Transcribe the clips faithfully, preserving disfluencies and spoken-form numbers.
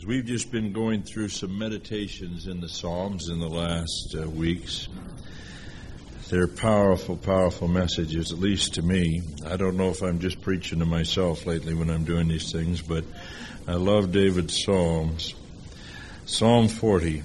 We've just been going through some meditations in the Psalms in the last uh, weeks. They're powerful, powerful messages, at least to me. I don't know if I'm just preaching to myself lately when I'm doing these things, but I love David's Psalms. Psalm forty.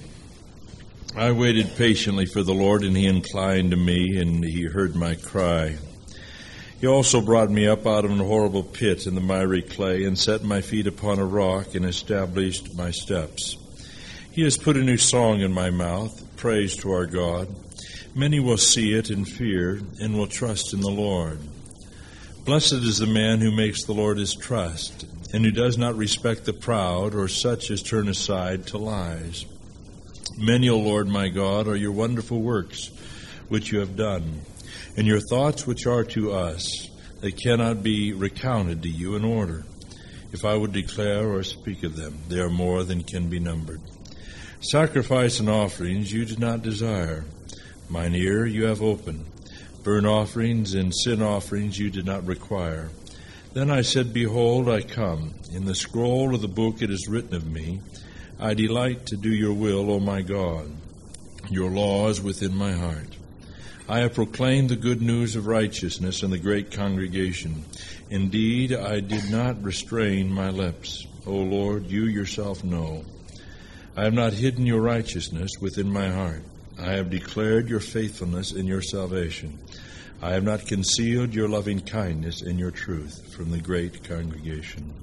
I waited patiently for the Lord, and he inclined to me, and he heard my cry. He also brought me up out of an horrible pit in the miry clay, and set my feet upon a rock, and established my steps. He has put a new song in my mouth, praise to our God. Many will see it and fear, and will trust in the Lord. Blessed is the man who makes the Lord his trust, and who does not respect the proud, or such as turn aside to lies. Many, O Lord my God, are your wonderful works which you have done, and your thoughts which are to us, they cannot be recounted to you in order. If I would declare or speak of them, they are more than can be numbered. Sacrifice and offerings you did not desire. Mine ear you have opened. Burnt offerings and sin offerings you did not require. Then I said, Behold, I come. In the scroll of the book it is written of me, I delight to do your will, O my God. Your law is within my heart. I have proclaimed the good news of righteousness in the great congregation. Indeed, I did not restrain my lips. O Lord, you yourself know. I have not hidden your righteousness within my heart. I have declared your faithfulness in your salvation. I have not concealed your loving kindness and your truth from the great congregation.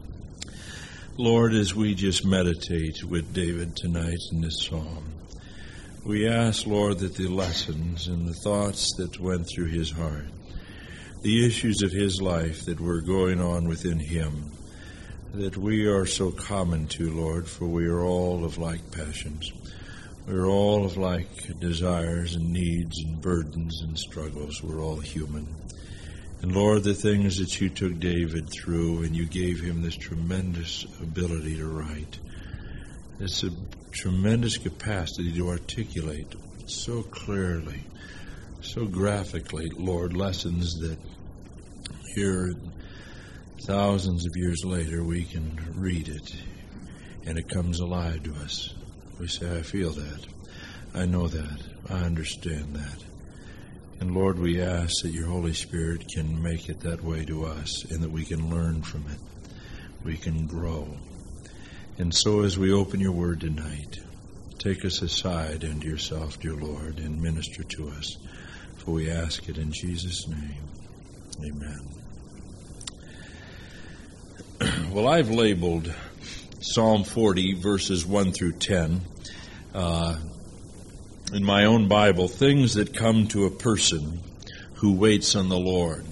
Lord, as we just meditate with David tonight in this psalm, we ask, Lord, that the lessons and the thoughts that went through his heart, the issues of his life that were going on within him, that we are so common to, Lord, for we are all of like passions. We're all of like desires and needs and burdens and struggles. We're all human. And Lord, the things that you took David through, and you gave him this tremendous ability to write, this a tremendous capacity to articulate so clearly, so graphically, Lord, lessons that here, thousands of years later, we can read it, and it comes alive to us. We say, I feel that. I know that. I understand that. And Lord, we ask that your Holy Spirit can make it that way to us, and that we can learn from it. We can grow. And so as we open your word tonight, take us aside into yourself, dear Lord, and minister to us. For we ask it in Jesus' name. Amen. Well, I've labeled Psalm forty, verses one through ten, uh, in my own Bible, things that come to a person who waits on the Lord.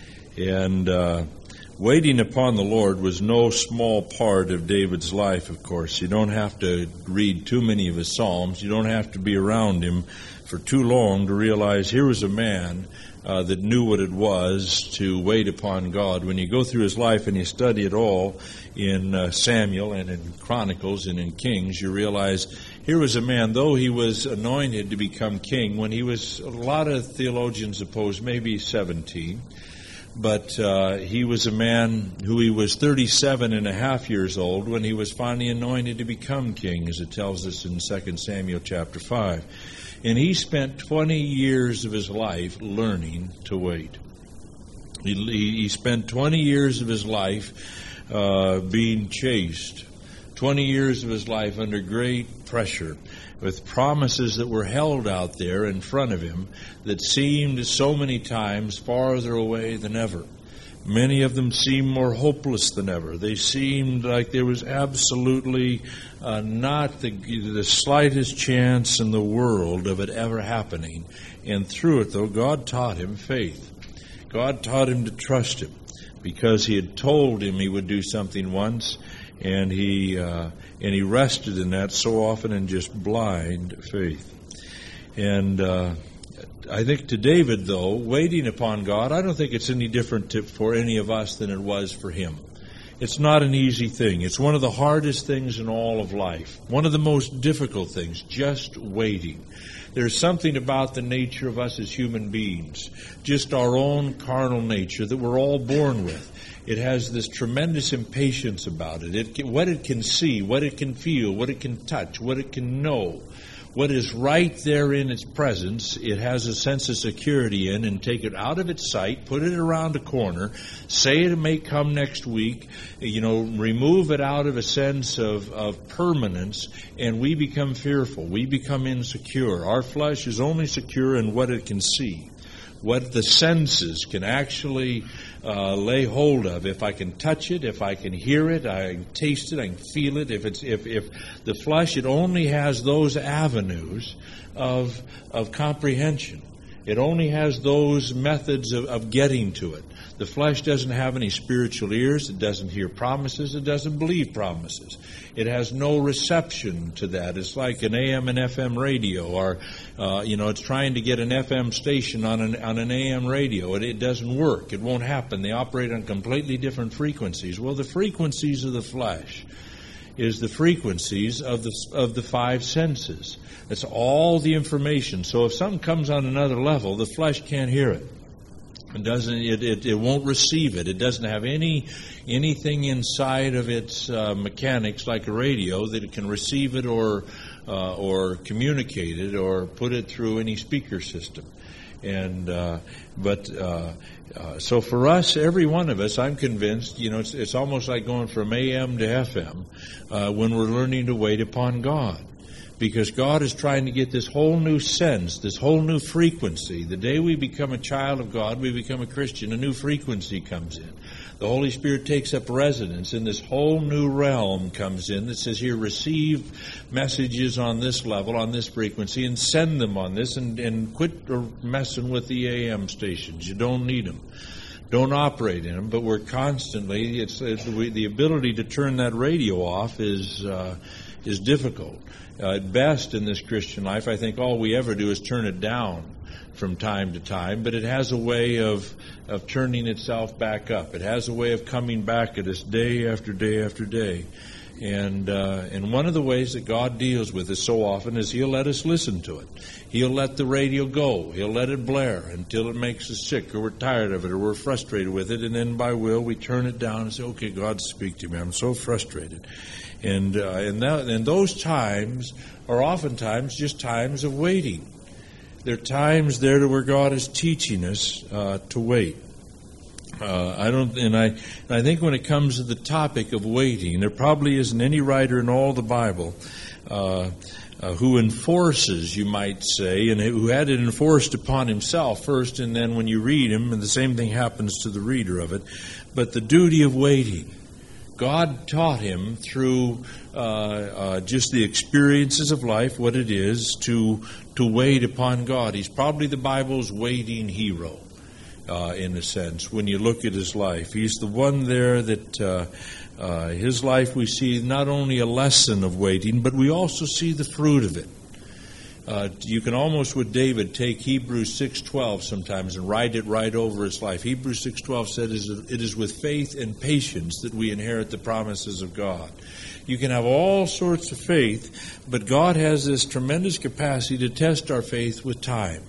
And uh, waiting upon the Lord was no small part of David's life, of course. You don't have to read too many of his Psalms. You don't have to be around him for too long to realize here was a man uh, that knew what it was to wait upon God. When you go through his life and you study it all in uh, Samuel and in Chronicles and in Kings, you realize here was a man, though he was anointed to become king when he was, a lot of theologians suppose, maybe seventeen. But uh, he was a man who he was thirty-seven and a half years old when he was finally anointed to become king, as it tells us in Second Samuel chapter five. And he spent twenty years of his life learning to wait. He, he spent twenty years of his life uh, being chased, twenty years of his life under great pressure, with promises that were held out there in front of him that seemed so many times farther away than ever. Many of them seemed more hopeless than ever. They seemed like there was absolutely uh, not the, the slightest chance in the world of it ever happening. And through it, though, God taught him faith. God taught him to trust him because he had told him he would do something once, and he uh, and he rested in that so often in just blind faith. And uh, I think to David, though, waiting upon God, I don't think it's any different to, for any of us than it was for him. It's not an easy thing. It's one of the hardest things in all of life. One of the most difficult things, just waiting. There's something about the nature of us as human beings, just our own carnal nature that we're all born with. It has this tremendous impatience about it. It can, what it can see, what it can feel, what it can touch, what it can know, what is right there in its presence, it has a sense of security in, and take it out of its sight, put it around a corner, say it may come next week, you know, remove it out of a sense of, of permanence, and we become fearful. We become insecure. Our flesh is only secure in what it can see, what the senses can actually uh, lay hold of. If I can touch it, if I can hear it, I can taste it, I can feel it. If it's if, if the flesh, it only has those avenues of of comprehension. It only has those methods of, of getting to it. The flesh doesn't have any spiritual ears. It doesn't hear promises. It doesn't believe promises. It has no reception to that. It's like an A M and F M radio, or uh, you know, it's trying to get an F M station on an on an A M radio. It, it doesn't work. It won't happen. They operate on completely different frequencies. Well, the frequencies of the flesh is the frequencies of the of the five senses. That's all the information. So if something comes on another level, the flesh can't hear it. It doesn't. It, it, it won't receive it. It doesn't have any anything inside of its uh, mechanics like a radio that it can receive it or uh, or communicate it or put it through any speaker system. And uh, but uh, uh, so for us, every one of us, I'm convinced, you know, it's it's almost like going from A M to F M uh, when we're learning to wait upon God. Because God is trying to get this whole new sense, this whole new frequency. The day we become a child of God, we become a Christian, a new frequency comes in. The Holy Spirit takes up residence, and this whole new realm comes in that says, here, receive messages on this level, on this frequency, and send them on this, and, and quit messing with the A M stations. You don't need them. Don't operate in them, but we're constantly, it's, it's the, the ability to turn that radio off is uh, is difficult. Uh, at best in this Christian life, I think all we ever do is turn it down from time to time, but it has a way of of turning itself back up. It has a way of coming back at us day after day after day. And uh, and one of the ways that God deals with us so often is He'll let us listen to it. He'll let the radio go. He'll let it blare until it makes us sick, or we're tired of it, or we're frustrated with it, and then by will we turn it down and say, okay, God, speak to me. I'm so frustrated. And uh, and, that, and those times are oftentimes just times of waiting. They're times there to where God is teaching us uh, to wait. Uh, I don't, and I, and I think when it comes to the topic of waiting, there probably isn't any writer in all the Bible uh, uh, who enforces, you might say, and who had it enforced upon himself first, and then when you read him, and the same thing happens to the reader of it. But the duty of waiting. God taught him through uh, uh, just the experiences of life, what it is to to wait upon God. He's probably the Bible's waiting hero, uh, in a sense, when you look at his life. He's the one there that uh, uh, his life we see not only a lesson of waiting, but we also see the fruit of it. Uh, you can almost, with David, take Hebrews six twelve sometimes and write it right over his life. Hebrews six twelve said, it is with faith and patience that we inherit the promises of God. You can have all sorts of faith, but God has this tremendous capacity to test our faith with time.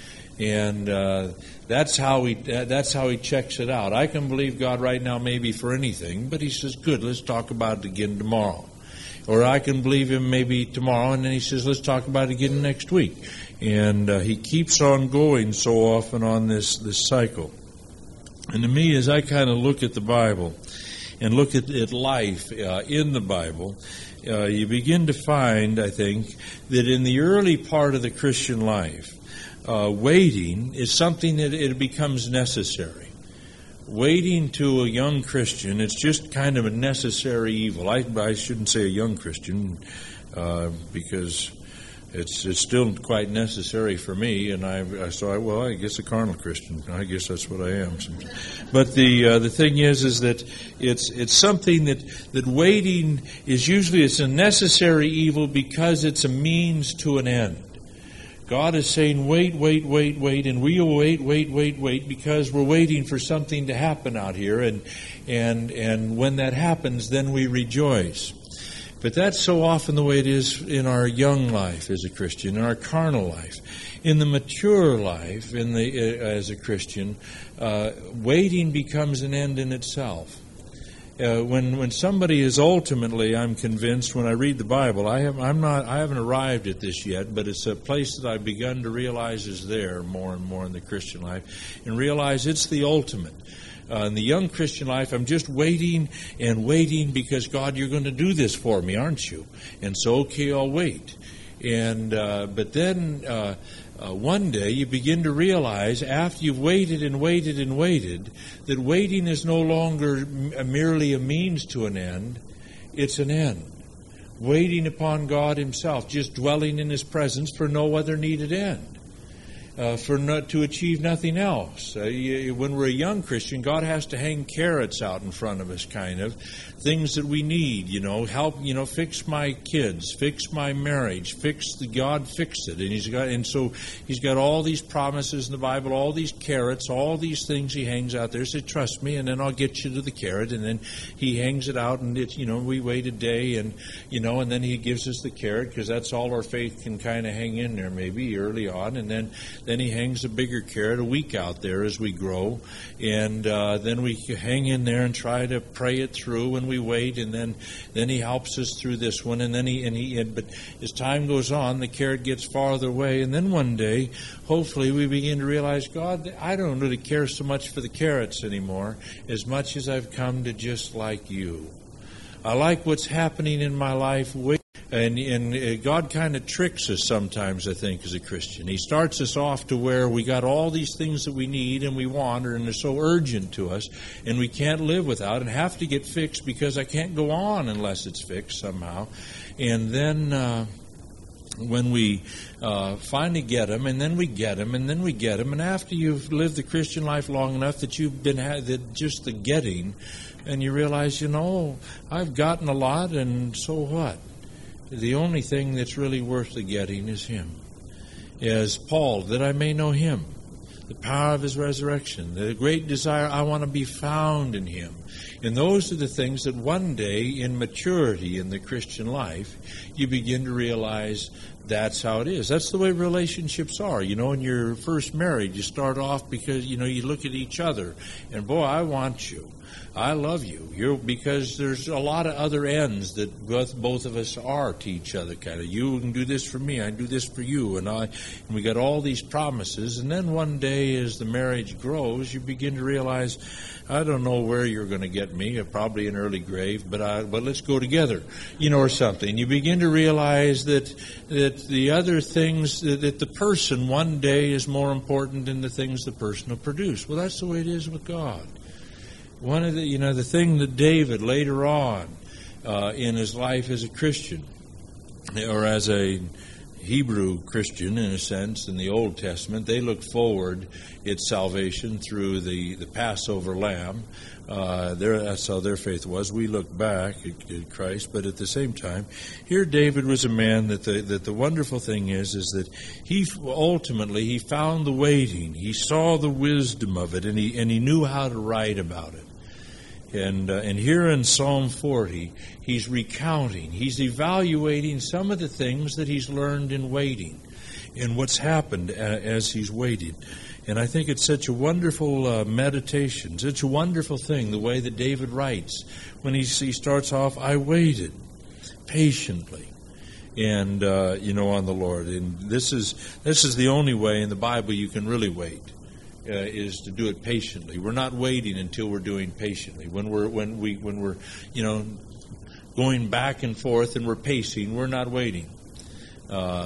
And uh, that's how he that's how he checks it out. I can believe God right now maybe for anything, but he says, good, let's talk about it again tomorrow. Or I can believe him maybe tomorrow, and then he says, let's talk about it again next week. And uh, he keeps on going so often on this, this cycle. And to me, as I kind of look at the Bible and look at, at life uh, in the Bible, uh, you begin to find, I think, that in the early part of the Christian life, uh, waiting is something that it becomes necessary. Waiting to a young Christian, it's just kind of a necessary evil. I, I shouldn't say a young Christian uh, because it's it's still quite necessary for me. And I, I so I well, I guess a carnal Christian. I guess that's what I am. But the uh, the thing is, is that it's it's something that that waiting is usually it's a necessary evil because it's a means to an end. God is saying, wait, wait, wait, wait, and we will wait, wait, wait, wait, because we're waiting for something to happen out here, and and and when that happens, then we rejoice. But that's so often the way it is in our young life as a Christian, in our carnal life. In the mature life, in the uh, as a Christian, uh, waiting becomes an end in itself. Uh, when when somebody is ultimately, I'm convinced, when I read the Bible, I have I'm not I haven't arrived at this yet, but it's a place that I've begun to realize is there more and more in the Christian life, and realize it's the ultimate. Uh, in the young Christian life, I'm just waiting and waiting because, God, you're going to do this for me, aren't you? And so, okay, I'll wait. And uh, but then uh, uh, one day you begin to realize, after you've waited and waited and waited, that waiting is no longer m- merely a means to an end, it's an end. Waiting upon God Himself, just dwelling in His presence for no other needed end. Uh, for not, to achieve nothing else. Uh, you, when we're a young Christian, God has to hang carrots out in front of us, kind of things that we need. You know, help. You know, fix my kids, fix my marriage, fix the God, fix it. And He's got, and so He's got all these promises in the Bible, all these carrots, all these things He hangs out there. Say, trust me, and then I'll get you to the carrot. And then He hangs it out, and it's, you know, we wait a day, and you know, and then He gives us the carrot because that's all our faith can kind of hang in there, maybe early on, and then. Then He hangs a bigger carrot a week out there as we grow. And uh, then we hang in there and try to pray it through, and we wait. And then, then He helps us through this one. And then He, and He, and, but as time goes on, the carrot gets farther away. And then one day, hopefully, we begin to realize, God, I don't really care so much for the carrots anymore as much as I've come to just like You. I like what's happening in my life. And, and God kind of tricks us sometimes, I think, as a Christian. He starts us off to where we got all these things that we need and we want, and they're so urgent to us, and we can't live without and have to get fixed because I can't go on unless it's fixed somehow. And then uh, when we uh, finally get them, and then we get them, and then we get them, and after you've lived the Christian life long enough that you've been had that just the getting, and you realize, you know, I've gotten a lot, and so what? The only thing that's really worth the getting is Him. As Paul, that I may know Him, the power of His resurrection, the great desire, I want to be found in Him. And those are the things that one day in maturity in the Christian life, you begin to realize that's how it is. That's the way relationships are. You know, in your first marriage, you start off because, you know, you look at each other and, boy, I want you. I love you. You're because there's a lot of other ends that both, both of us are to each other. Kind of, you can do this for me, I can do this for you, and I. And we got all these promises. And then one day, as the marriage grows, you begin to realize, I don't know where you're going to get me. Probably an early grave, but I, but let's go together, you know, or something. You begin to realize that that the other things that, that the person one day is more important than the things the person will produce. Well, that's the way it is with God. One of the, you know, the thing that David later on uh, in his life as a Christian, or as a Hebrew Christian in a sense in the Old Testament, they looked forward its salvation through the, the Passover lamb. Uh, their, that's how their faith was. We look back at, at Christ, but at the same time, here David was a man that the, that the wonderful thing is, is that he ultimately, he found the waiting. He saw the wisdom of it, and he, and he knew how to write about it. And uh, and here in Psalm forty, he's recounting, he's evaluating some of the things that he's learned in waiting and what's happened as he's waited. And I think it's such a wonderful uh, meditation, such a wonderful thing, the way that David writes. When he, he starts off, I waited patiently, and uh, you know, on the Lord. And this is this is the only way in the Bible you can really wait. Uh, is to do it patiently. We're not waiting until we're doing patiently. When we're when we when we're you know going back and forth and we're pacing, we're not waiting. Uh,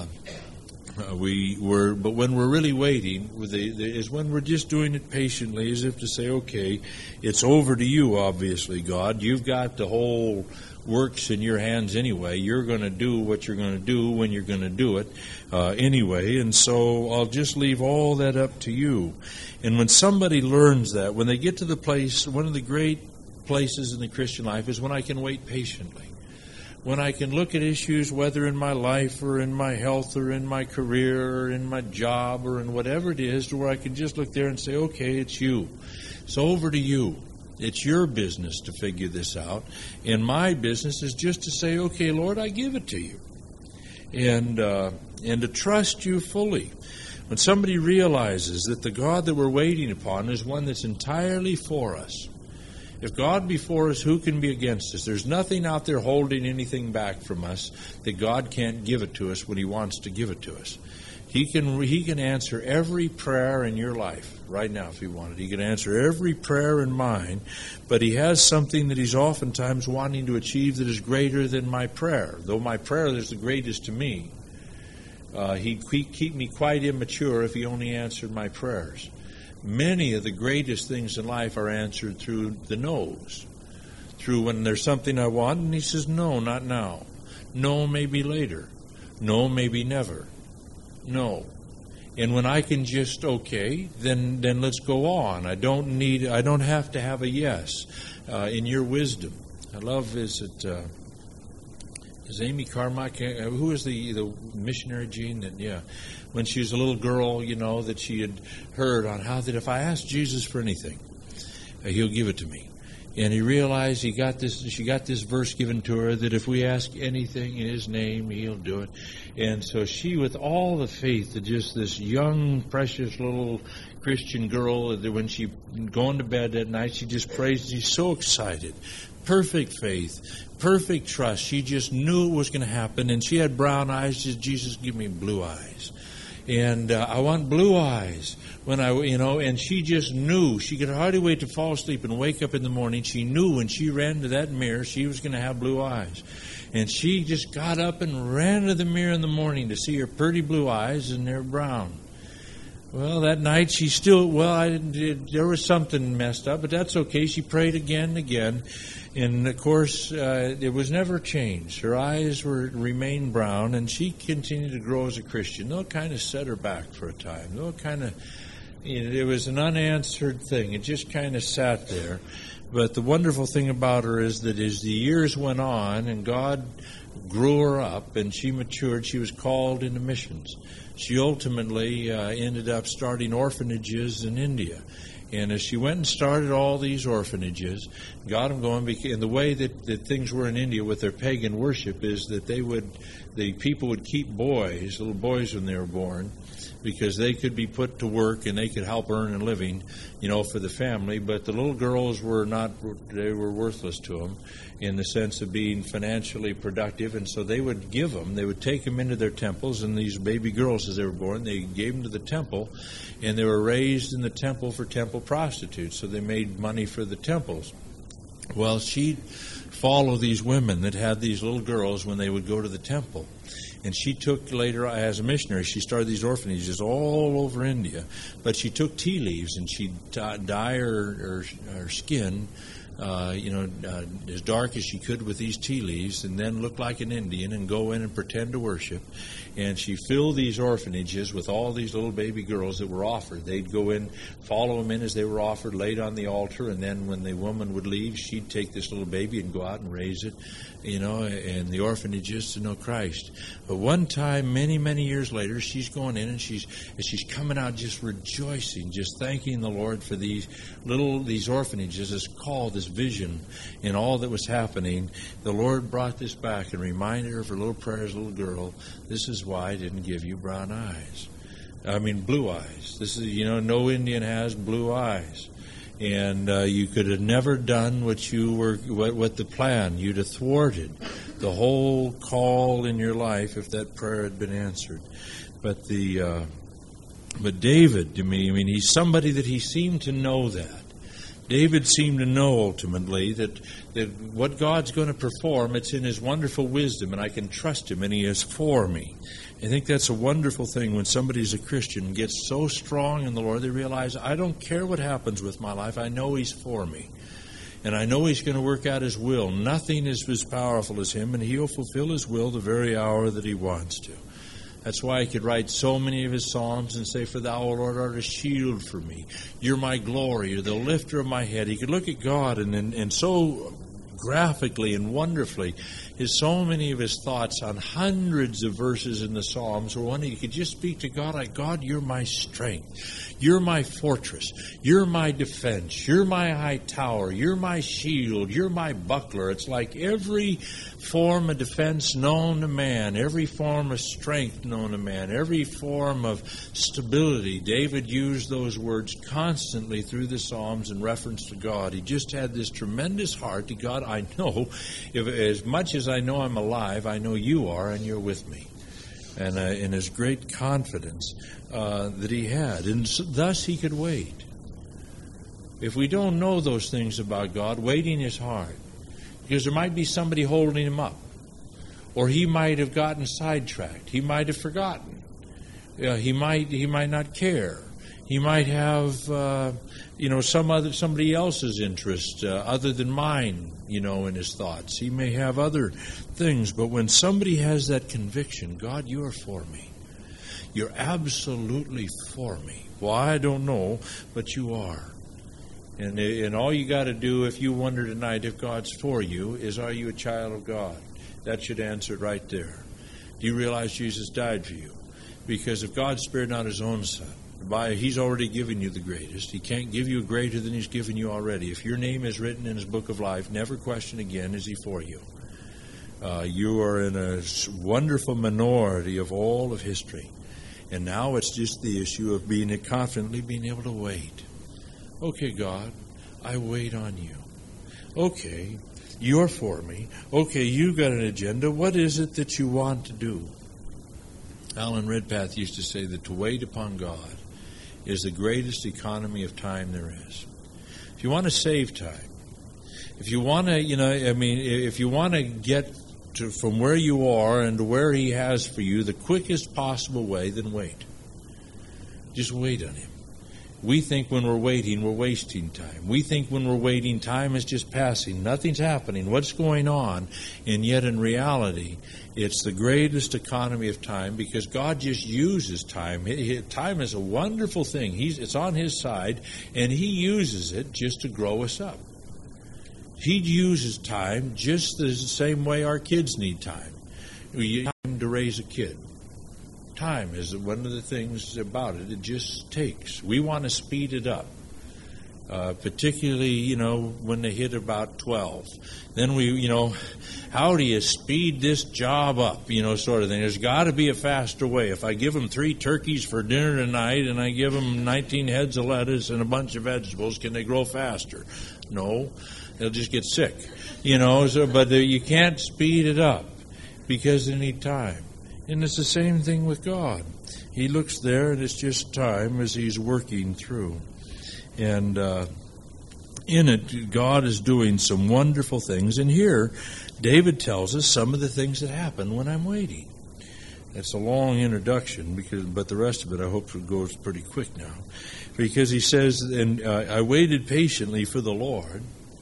we were, but when we're really waiting, the, the, is when we're just doing it patiently, as if to say, okay, it's over to you. Obviously, God, you've got the whole works in your hands anyway. You're going to do what you're going to do when you're going to do it uh, anyway, and so I'll just leave all that up to you. And when somebody learns that, when they get to the place, one of the great places in the Christian life is when I can wait patiently. When I can look at issues, whether in my life or in my health or in my career or in my job or in whatever it is, to where I can just look there and say, okay, it's you. It's over to you. It's your business to figure this out. And my business is just to say, okay, Lord, I give it to you. And, uh, and to trust you fully. When somebody realizes that the God that we're waiting upon is one that's entirely for us. If God be for us, who can be against us? There's nothing out there holding anything back from us that God can't give it to us when He wants to give it to us. He can He can answer every prayer in your life right now if He wanted. He can answer every prayer in mine, but He has something that He's oftentimes wanting to achieve that is greater than my prayer. Though my prayer is the greatest to me, uh, He'd keep me quite immature if He only answered my prayers. Many of the greatest things in life are answered through the no's. Through when there's something I want, and He says, no, not now. No, maybe later. No, maybe never. No. And when I can just, okay, then then let's go on. I don't need, I don't have to have a yes uh, in your wisdom. I love, is it, uh, is Amy Carmichael, who is the, the missionary, Jean, that, yeah, when she was a little girl, you know, that she had heard on how that if I ask Jesus for anything, uh, He'll give it to me. And he realized he got this. She got this verse given to her that if we ask anything in His name, He'll do it. And so she, with all the faith of just this young, precious little Christian girl, that when she going to bed at night, she just prays. She's so excited, perfect faith, perfect trust. She just knew it was going to happen, and she had brown eyes. Just Jesus, give me blue eyes. And uh, I want blue eyes when I, you know, and she just knew. She could hardly wait to fall asleep and wake up in the morning. She knew when she ran to that mirror, she was going to have blue eyes. And she just got up and ran to the mirror in the morning to see her pretty blue eyes, and they're brown. Well, that night she still, well, I didn't, there was something messed up, but that's okay. She prayed again and again. And, of course, uh, it was never changed. Her eyes were remained brown, and she continued to grow as a Christian. They'll kind of set her back for a time. They'll kind of, you know, it was an unanswered thing. It just kind of sat there. But the wonderful thing about her is that as the years went on and God grew her up and she matured, she was called into missions. She ultimately uh, ended up starting orphanages in India. And as she went and started all these orphanages, got them going, and the way that, that things were in India with their pagan worship is that they would, the people would keep boys, little boys when they were born, because they could be put to work and they could help earn a living, you know, for the family. But the little girls were not, they were worthless to them in the sense of being financially productive. And so they would give them, they would take them into their temples, and these baby girls as they were born, they gave them to the temple, and they were raised in the temple for temple prostitutes. So they made money for the temples. Well, she'd follow these women that had these little girls when they would go to the temple. And she took later, as a missionary, she started these orphanages all over India. But she took tea leaves and she'd dye her, her, her skin, uh, you know, uh, as dark as she could with these tea leaves, and then look like an Indian and go in and pretend to worship. And she filled these orphanages with all these little baby girls that were offered. They'd go in, follow them in as they were offered, laid on the altar, and then when the woman would leave, she'd take this little baby and go out and raise it, you know, and the orphanages to know Christ. But one time, many, many years later, she's going in and she's and she's coming out just rejoicing, just thanking the Lord for these little, these orphanages, this call, this vision, and all that was happening. The Lord brought this back and reminded her of her little prayer as a little girl. This is why I didn't give you brown eyes. I mean, blue eyes. This is, you know, no Indian has blue eyes. And uh, you could have never done what you were, what, what the plan. You'd have thwarted the whole call in your life if that prayer had been answered. But the, uh, but David, to me, I mean, he's somebody that he seemed to know that. David seemed to know ultimately that, that what God's going to perform, it's in His wonderful wisdom, and I can trust Him, and He is for me. I think that's a wonderful thing when somebody's a Christian and gets so strong in the Lord, they realize, I don't care what happens with my life, I know He's for me. And I know He's going to work out His will. Nothing is as powerful as Him, and He'll fulfill His will the very hour that He wants to. That's why he could write so many of his psalms and say, for thou, O Lord, art a shield for me. You're my glory. You're the lifter of my head. He could look at God and, and, and so graphically and wonderfully is so many of his thoughts on hundreds of verses in the Psalms where one you could just speak to God like, God, you're my strength. You're my fortress. You're my defense. You're my high tower. You're my shield. You're my buckler. It's like every form of defense known to man, every form of strength known to man, every form of stability. David used those words constantly through the Psalms in reference to God. He just had this tremendous heart to God. I know, if, as much as I know I'm alive, I know you are, and you're with me. And uh, in his great confidence uh, that he had. And so, thus he could wait. If we don't know those things about God, waiting is hard. Because there might be somebody holding him up. Or he might have gotten sidetracked. He might have forgotten. Uh, he might he might not care. He might have, uh, you know, some other somebody else's interest uh, other than mine, you know, in his thoughts. He may have other things. But when somebody has that conviction, God, you are for me. You're absolutely for me. Why, I don't know, but you are. And, and all you got to do, if you wonder tonight if God's for you, is are you a child of God? That should answer it right there. Do you realize Jesus died for you? Because if God spared not his own son, by, he's already given you the greatest. He can't give you greater than he's given you already. If your name is written in his book of life, never question again, is he for you? Uh, you are in a wonderful minority of all of history. And now it's just the issue of being confidently being able to wait. Okay, God, I wait on you. Okay, you're for me. Okay, you've got an agenda. What is it that you want to do? Alan Redpath used to say that to wait upon God is the greatest economy of time there is. If you want to save time, if you want to, you know, I mean, if you want to get to, from where you are and to where he has for you the quickest possible way, then wait. Just wait on him. We think when we're waiting, we're wasting time. We think when we're waiting, time is just passing. Nothing's happening. What's going on? And yet in reality, it's the greatest economy of time because God just uses time. Time is a wonderful thing. He's, it's on his side, and he uses it just to grow us up. He uses time just the same way our kids need time. We need time to raise a kid. Time is one of the things about it. It just takes. We want to speed it up, uh, particularly, you know, when they hit about twelve. Then we, you know, how do you speed this job up, you know, sort of thing. There's got to be a faster way. If I give them three turkeys for dinner tonight and I give them nineteen heads of lettuce and a bunch of vegetables, can they grow faster? No, they'll just get sick, you know. So, but you can't speed it up because they need time. And it's the same thing with God. He looks there, and it's just time as he's working through. And uh, in it, God is doing some wonderful things. And here, David tells us some of the things that happen when I'm waiting. It's a long introduction, because, but the rest of it I hope goes pretty quick now. Because he says, and uh, I waited patiently for the Lord,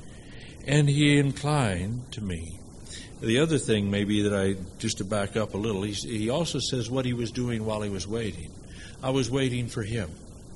and he inclined to me. The other thing maybe that I, just to back up a little, he, he also says what he was doing while he was waiting. I was waiting for him.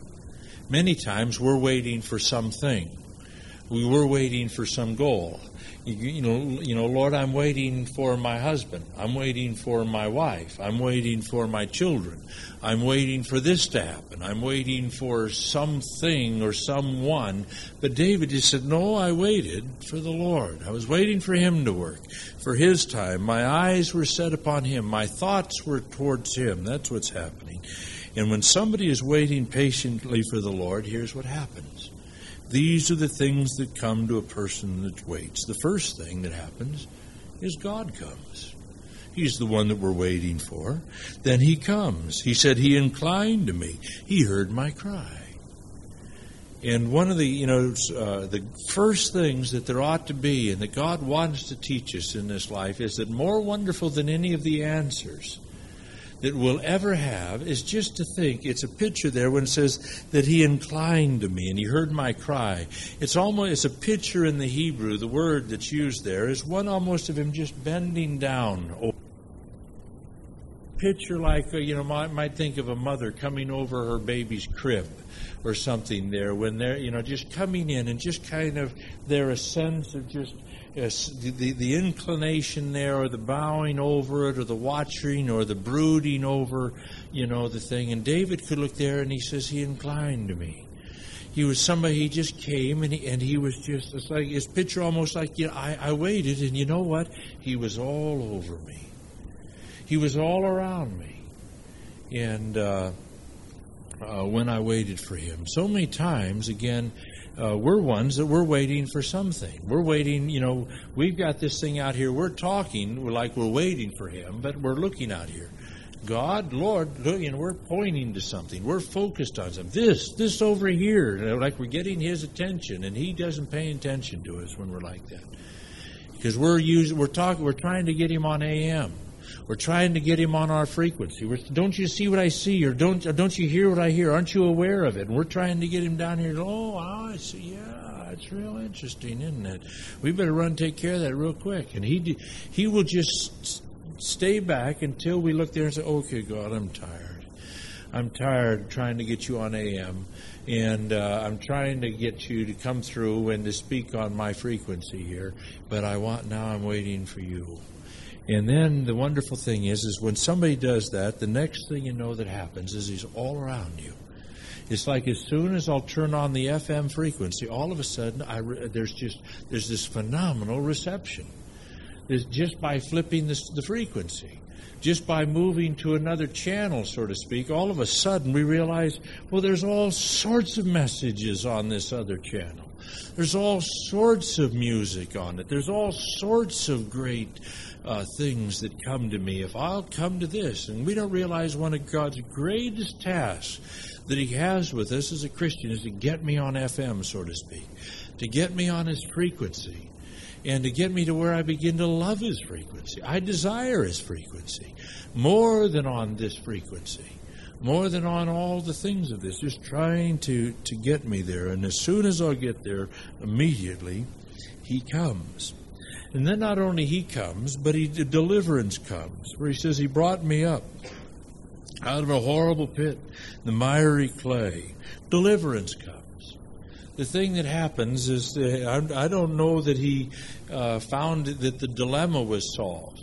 Many times we're waiting for something. We were waiting for some goal. You, you know, you know, Lord, I'm waiting for my husband. I'm waiting for my wife. I'm waiting for my children. I'm waiting for this to happen. I'm waiting for something or someone. But David just said, no, I waited for the Lord. I was waiting for him to work, for his time. My eyes were set upon him. My thoughts were towards him. That's what's happening. And when somebody is waiting patiently for the Lord, here's what happens. These are the things that come to a person that waits. The first thing that happens is God comes. He's the one that we're waiting for. Then he comes. He said, he inclined to me. He heard my cry. And one of the, you know, uh, the first things that there ought to be and that God wants to teach us in this life is that more wonderful than any of the answers that we'll ever have is just to think. It's a picture there when it says that he inclined to me and he heard my cry. It's almost, it's a picture in the Hebrew. The word that's used there is one almost of him just bending down. picture like, you know, might, might think of a mother coming over her baby's crib or something there when they're, you know, just coming in and just kind of, there a sense of just uh, the, the inclination there, or the bowing over it, or the watching, or the brooding over, you know, the thing. And David could look there and he says, he inclined to me. He was somebody, he just came and he, and he was just, it's like his picture almost like, you know, I, I waited, and you know what? He was all over me. He was all around me. And uh, uh, when I waited for him, so many times, again, uh, we're ones that we're waiting for something. We're waiting, you know, we've got this thing out here, we're talking like we're waiting for him, but we're looking out here. God, Lord, look, and we're pointing to something. We're focused on something. This, this over here, like we're getting his attention, and he doesn't pay attention to us when we're like that, because we're using, we're talking, we're trying to get him on A M. We're trying to get him on our frequency. We're, don't you see what I see, or don't or don't you hear what I hear? Aren't you aware of it? And we're trying to get him down here. Oh, I see. Yeah, it's real interesting, isn't it? We better run, take care of that real quick. And he he will just stay back until we look there and say, okay, God, I'm tired. I'm tired trying to get you on A M, and uh, I'm trying to get you to come through and to speak on my frequency here, but I want, now I'm waiting for you. And then the wonderful thing is, is when somebody does that, the next thing you know that happens is he's all around you. It's like as soon as I'll turn on the F M frequency, all of a sudden I re- there's just there's this phenomenal reception. Is just by flipping this, the frequency, just by moving to another channel, so to speak, all of a sudden we realize, well, there's all sorts of messages on this other channel. There's all sorts of music on it. There's all sorts of great uh, things that come to me if I'll come to this. And we don't realize one of God's greatest tasks that he has with us as a Christian is to get me on F M, so to speak, to get me on his frequency. And to get me to where I begin to love his frequency. I desire his frequency more than on this frequency, more than on all the things of this, just trying to, to get me there. And as soon as I get there, immediately he comes. And then not only he comes, but he deliverance comes, where he says, he brought me up out of a horrible pit, the miry clay. Deliverance comes. The thing that happens is, that I don't know that he uh, found that the dilemma was solved.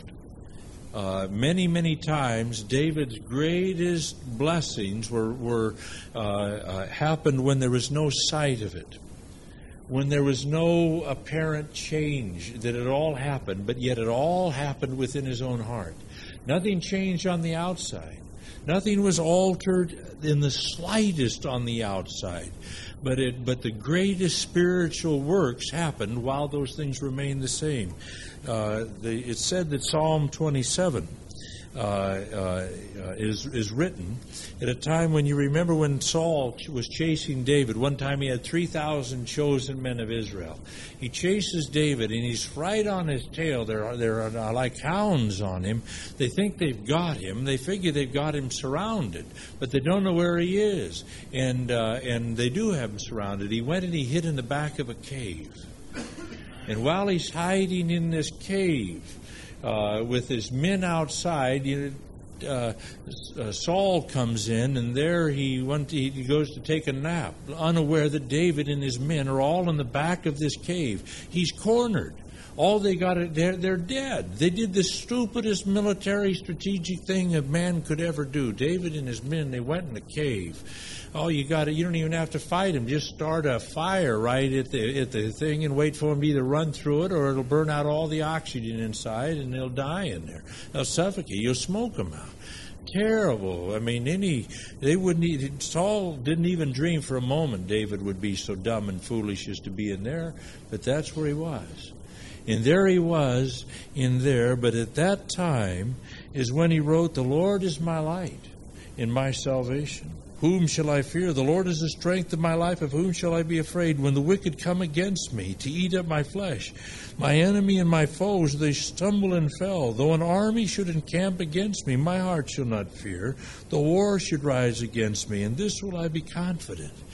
Uh, many, many times, David's greatest blessings were, were uh, uh, happened when there was no sight of it, when there was no apparent change, that it all happened, but yet it all happened within his own heart. Nothing changed on the outside. Nothing was altered in the slightest on the outside. But it, but the greatest spiritual works happened while those things remained the same. Uh, the, it's said that Psalm twenty-seven uh, uh, is is written at a time when, you remember when Saul was chasing David. One time he had three thousand chosen men of Israel. He chases David, and he's right on his tail. They're, they're like hounds on him. They think they've got him. They figure they've got him surrounded, but they don't know where he is. And uh, and they do have him surrounded. He went and he hid in the back of a cave. And while he's hiding in this cave uh, with his men outside, you know, uh, uh, Saul comes in, and there he, went to, he goes to take a nap, unaware that David and his men are all in the back of this cave. He's cornered. All they got, they're, they're dead. They did the stupidest military strategic thing a man could ever do. David and his men, they went in the cave. Oh, you got it. You don't even have to fight him. Just start a fire right at the at the thing and wait for him to either run through it, or it'll burn out all the oxygen inside and they'll die in there. They'll suffocate. You'll smoke them out. Terrible. I mean, any they wouldn't. Saul didn't even dream for a moment David would be so dumb and foolish as to be in there. But that's where he was. And there he was in there, but at that time is when he wrote, "The Lord is my light and my salvation. Whom shall I fear? The Lord is the strength of my life. Of whom shall I be afraid? When the wicked come against me to eat up my flesh, my enemy and my foes, they stumble and fell. Though an army should encamp against me, my heart shall not fear. The war should rise against me, and this will I be confident."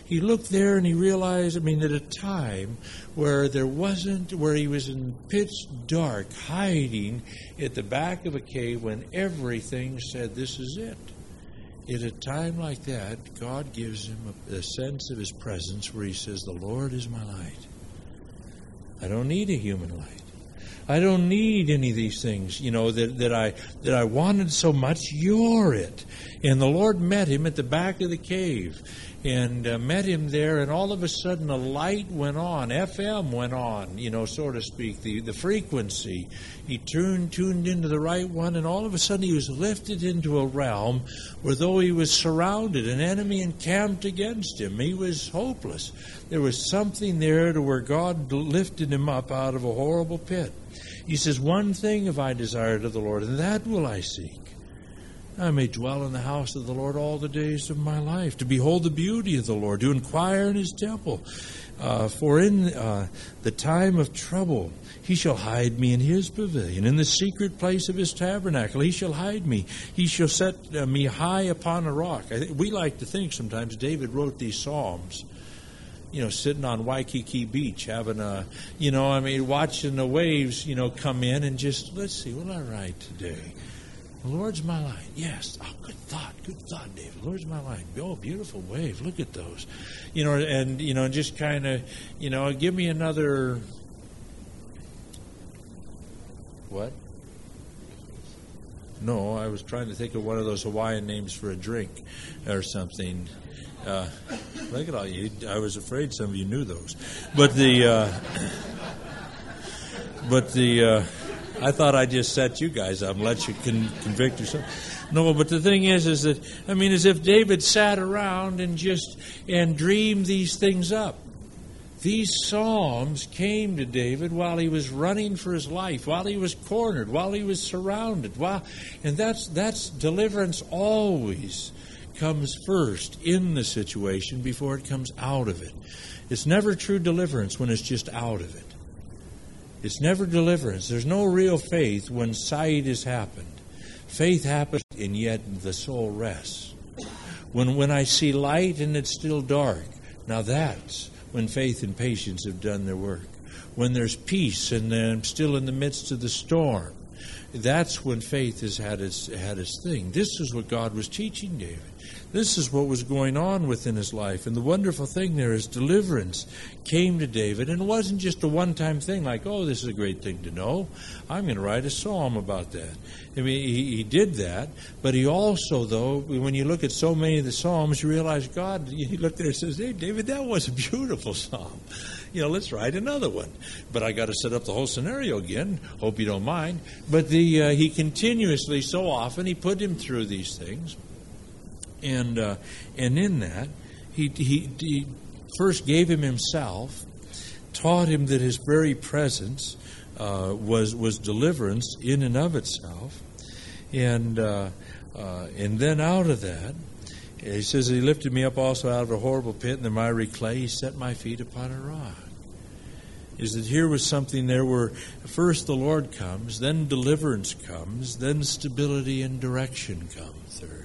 he looked there and he realized, I mean, at a time where there wasn't, where he was in pitch dark, hiding at the back of a cave when everything said, this is it. At a time like that, God gives him a, a sense of his presence where he says, the Lord is my light. I don't need a human light. I don't need any of these things, you know, that, that I that I wanted so much. You're it. And the Lord met him at the back of the cave and uh, met him there, and all of a sudden a light went on. F M went on, you know, so to speak, the, the frequency. He tuned, tuned into the right one, and all of a sudden he was lifted into a realm where though he was surrounded, an enemy encamped against him. He was hopeless. There was something there to where God lifted him up out of a horrible pit. He says, one thing have I desired of the Lord, and that will I seek. I may dwell in the house of the Lord all the days of my life, to behold the beauty of the Lord, to inquire in his temple. Uh, for in uh, the time of trouble he shall hide me in his pavilion. In the secret place of his tabernacle he shall hide me. He shall set uh, me high upon a rock. I th- we like to think sometimes David wrote these psalms, you know, sitting on Waikiki Beach, having a, you know, I mean, watching the waves, you know, come in and just, let's see, what did I write today? The Lord's my light. Yes. Oh, good thought. Good thought, David. The Lord's my light. Oh, beautiful wave. Look at those. You know, and, you know, just kind of, you know, give me another, what? No, I was trying to think of one of those Hawaiian names for a drink or something. Uh, look at all you. I was afraid some of you knew those, but the, uh, but the, uh, I thought I'd just set you guys up and let you con- convict yourself. No, but the thing is, is that I mean, as if David sat around and just and dreamed these things up. These psalms came to David while he was running for his life, while he was cornered, while he was surrounded, while, and that's that's deliverance always comes first in the situation before it comes out of it. It's never true deliverance when it's just out of it. It's never deliverance. There's no real faith when sight has happened. Faith happens and yet the soul rests. When when I see light and it's still dark, now that's when faith and patience have done their work. When there's peace and I'm still in the midst of the storm, that's when faith has had its had its thing. This is what God was teaching David. This is what was going on within his life. And the wonderful thing there is deliverance came to David. And it wasn't just a one-time thing like, oh, this is a great thing to know. I'm going to write a psalm about that. I mean, he, he did that. But he also, though, when you look at so many of the psalms, you realize God, he looked there and says, hey, David, that was a beautiful psalm. You know, let's write another one. But I got to set up the whole scenario again. Hope you don't mind. But the uh, he continuously, so often, he put him through these things. And uh, and in that, he, he he first gave him himself, taught him that his very presence uh, was was deliverance in and of itself, and uh, uh, and then out of that, he says he lifted me up also out of a horrible pit in the miry clay. He set my feet upon a rock. Is that here was something there where first the Lord comes, then deliverance comes, then stability and direction come third.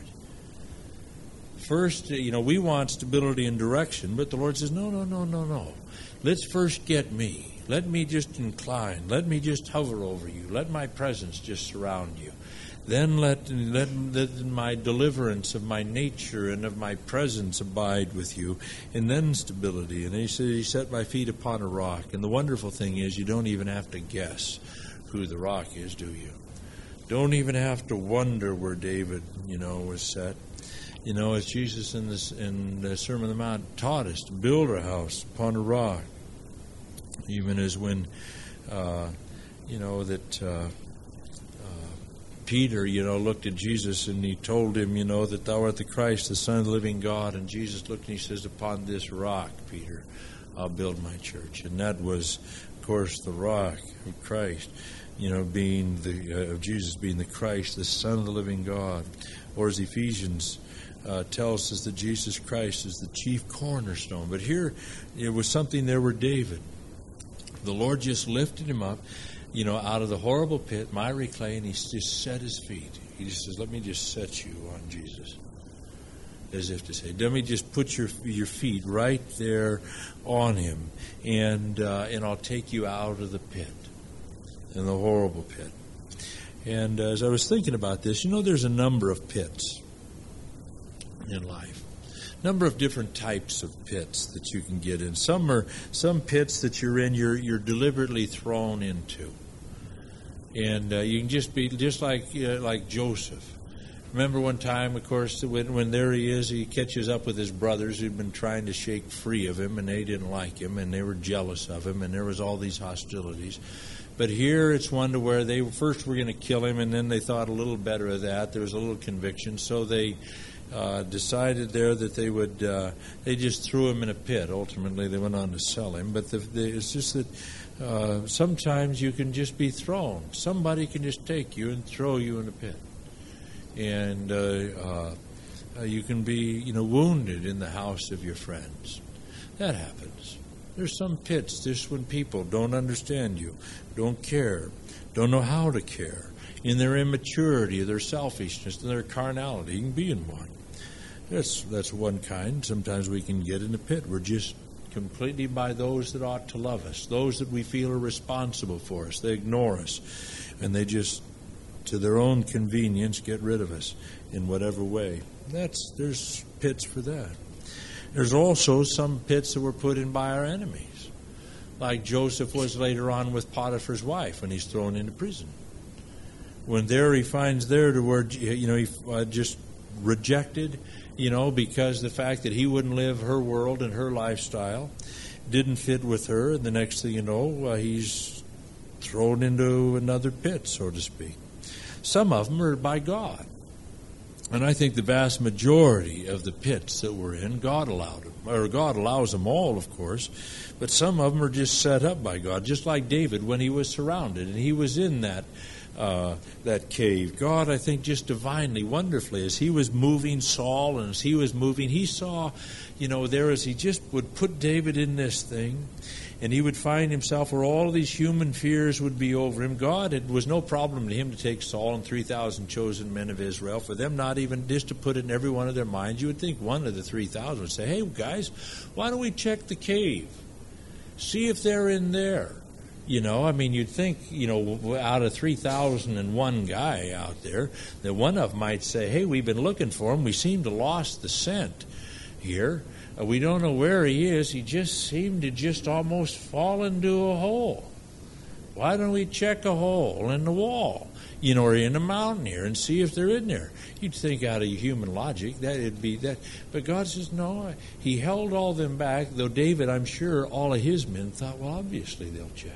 First, you know, we want stability and direction, but the Lord says, no, no, no, no, no. Let's first get me. Let me just incline. Let me just hover over you. Let my presence just surround you. Then let, let, let my deliverance of my nature and of my presence abide with you. And then stability. And he said, he set my feet upon a rock. And the wonderful thing is you don't even have to guess who the rock is, do you? Don't even have to wonder where David, you know, was set. You know, as Jesus in, this, in the Sermon on the Mount taught us to build our house upon a rock. Even as when, uh, you know, that uh, uh, Peter, you know, looked at Jesus and he told him, you know, that thou art the Christ, the Son of the living God. And Jesus looked and he says, upon this rock, Peter, I'll build my church. And that was, of course, the rock of Christ, you know, being the, uh, of Jesus being the Christ, the Son of the living God. Or as Ephesians Uh, tells us that Jesus Christ is the chief cornerstone. But here, it was something there where David, the Lord just lifted him up, you know, out of the horrible pit, miry clay, and he just set his feet. He just says, let me just set you on Jesus. as if to say, let me just put your your feet right there on him, and uh, and I'll take you out of the pit, in the horrible pit. And uh, as I was thinking about this, you know, there's a number of pits in life, number of different types of pits that you can get in. Some are some pits that you're in, you're you're deliberately thrown into, and uh, you can just be just like uh, like Joseph. Remember one time, of course, when, when there he is, he catches up with his brothers who'd been trying to shake free of him, and they didn't like him, and they were jealous of him, and there was all these hostilities. But here it's one to where they first were going to kill him, and then they thought a little better of that. There was a little conviction, so they uh, decided there that they would, uh, they just threw him in a pit. Ultimately, they went on to sell him. But the, the, it's just that uh, sometimes you can just be thrown. Somebody can just take you and throw you in a pit. And uh, uh, you can be, you know, wounded in the house of your friends. That happens. There's some pits just when people don't understand you, don't care, don't know how to care, in their immaturity, their selfishness, and their carnality. You can be in one. That's that's one kind. Sometimes we can get in a pit. We're just completely by those that ought to love us, those that we feel are responsible for us. They ignore us, and they just, to their own convenience, get rid of us in whatever way. That's there's pits for that. There's also some pits that were put in by our enemies, like Joseph was later on with Potiphar's wife when he's thrown into prison. When there he finds there the word, you know, he uh, just rejected, you know, because the fact that he wouldn't live her world and her lifestyle didn't fit with her, and the next thing you know, uh, he's thrown into another pit, so to speak. Some of them are by God. And I think the vast majority of the pits that we're in, God allowed them. Or God allows them all, of course. But some of them are just set up by God. Just like David when he was surrounded. And he was in that uh, that cave. God, I think, just divinely, wonderfully, as he was moving Saul and as he was moving, he saw, you know, there as he just would put David in this thing. And he would find himself where all of these human fears would be over him. God, it was no problem to him to take Saul and three thousand chosen men of Israel. For them not even just to put it in every one of their minds. You would think one of the three thousand would say, hey, guys, why don't we check the cave? See if they're in there. You know, I mean, you'd think, you know, out of three thousand one guy out there, that one of them might say, hey, we've been looking for him. We seem to lost the scent here. We don't know where he is. He just seemed to just almost fall into a hole. Why don't we check a hole in the wall, you know, or in a mountain here and see if they're in there? You'd think out of human logic that it'd be that. But God says, no, he held all them back, though David, I'm sure all of his men thought, well, obviously they'll check.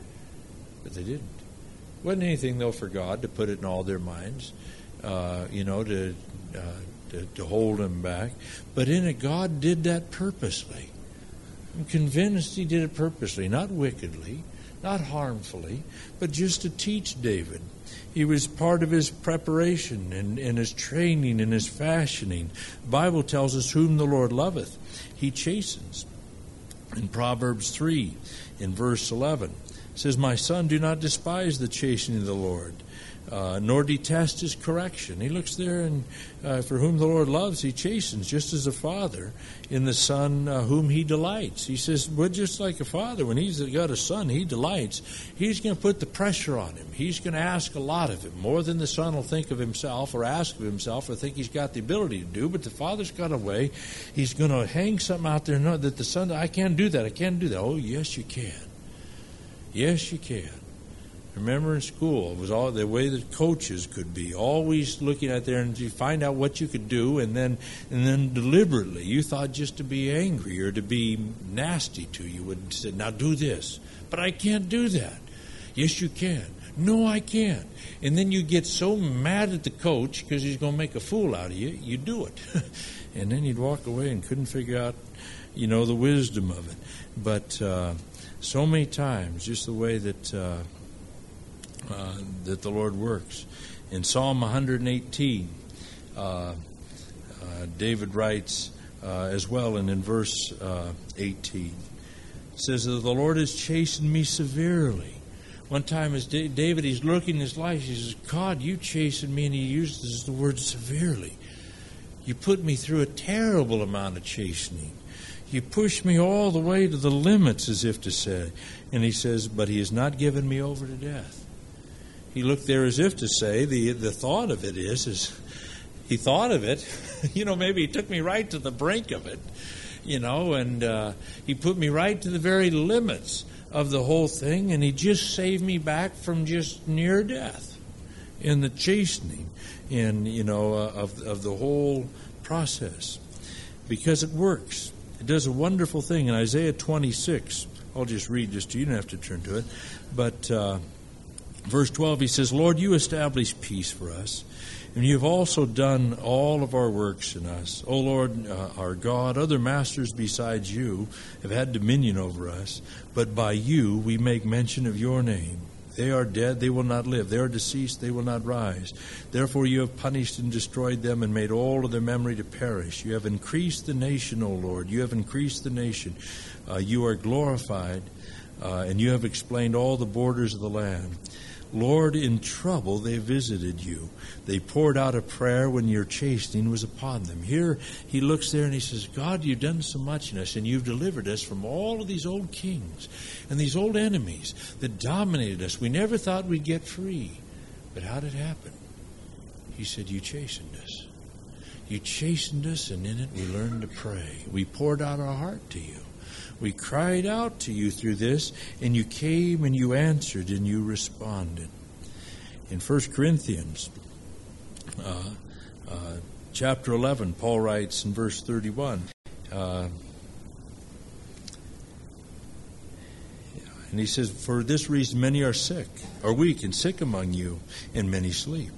But they didn't. Wasn't anything, though, for God to put it in all their minds, uh, you know, to... Uh, To, to hold him back. But in it, God did that purposely. I'm convinced he did it purposely, not wickedly, not harmfully, but just to teach David. He was part of his preparation and, and his training and his fashioning. The Bible tells us, whom the Lord loveth, he chastens. In Proverbs three, in verse eleven, it says, my son, do not despise the chastening of the Lord, Uh, nor detest his correction. He looks there, and uh, for whom the Lord loves, he chastens, just as a father in the son uh, whom he delights. He says, well, just like a father, when he's got a son he delights, he's going to put the pressure on him. He's going to ask a lot of him, more than the son will think of himself or ask of himself or think he's got the ability to do. But the father's got a way. He's going to hang something out there no, that the son, I can't do that, I can't do that. Oh, yes, you can. Yes, you can. Remember in school, it was all the way that coaches could be, always looking out there and you find out what you could do, and then and then deliberately, you thought just to be angry or to be nasty to you, would say, now do this. But I can't do that. Yes, you can. No, I can't. And then you get so mad at the coach because he's going to make a fool out of you, you do it. And then you'd walk away and couldn't figure out, you know, the wisdom of it. But uh, so many times, just the way that... Uh, Uh, that the Lord works. In Psalm one eighteen, uh, uh, David writes uh, as well, and in verse uh, eighteen, it says that the Lord has chastened me severely. One time as D- David, he's looking at his life, he says, God, you chastened me, and he uses the word severely. You put me through a terrible amount of chastening. You pushed me all the way to the limits, as if to say. And he says, but he has not given me over to death. He looked there as if to say, the the thought of it is, is he thought of it. You know, maybe he took me right to the brink of it, you know, and uh, he put me right to the very limits of the whole thing, and he just saved me back from just near death in the chastening, in, you know, uh, of, of the whole process. Because it works. It does a wonderful thing. In Isaiah twenty-six, I'll just read this to you. You don't have to turn to it. But uh, verse twelve, he says, Lord, you establish peace for us, and you have also done all of our works in us. O Lord, uh, our God, other masters besides you have had dominion over us, but by you we make mention of your name. They are dead, they will not live. They are deceased, they will not rise. Therefore you have punished and destroyed them and made all of their memory to perish. You have increased the nation, O Lord. You have increased the nation. Uh, you are glorified, uh, and you have explained all the borders of the land. Lord, in trouble they visited you. They poured out a prayer when your chastening was upon them. Here he looks there and he says, God, you've done so much in us, and you've delivered us from all of these old kings and these old enemies that dominated us. We never thought we'd get free. But how did it happen? He said, you chastened us. You chastened us, and in it we learned to pray. We poured out our heart to you. We cried out to you through this, and you came and you answered and you responded. In First Corinthians uh, uh, chapter eleven, Paul writes in verse thirty-one, uh, and he says, for this reason many are sick, are weak and sick among you, and many sleep.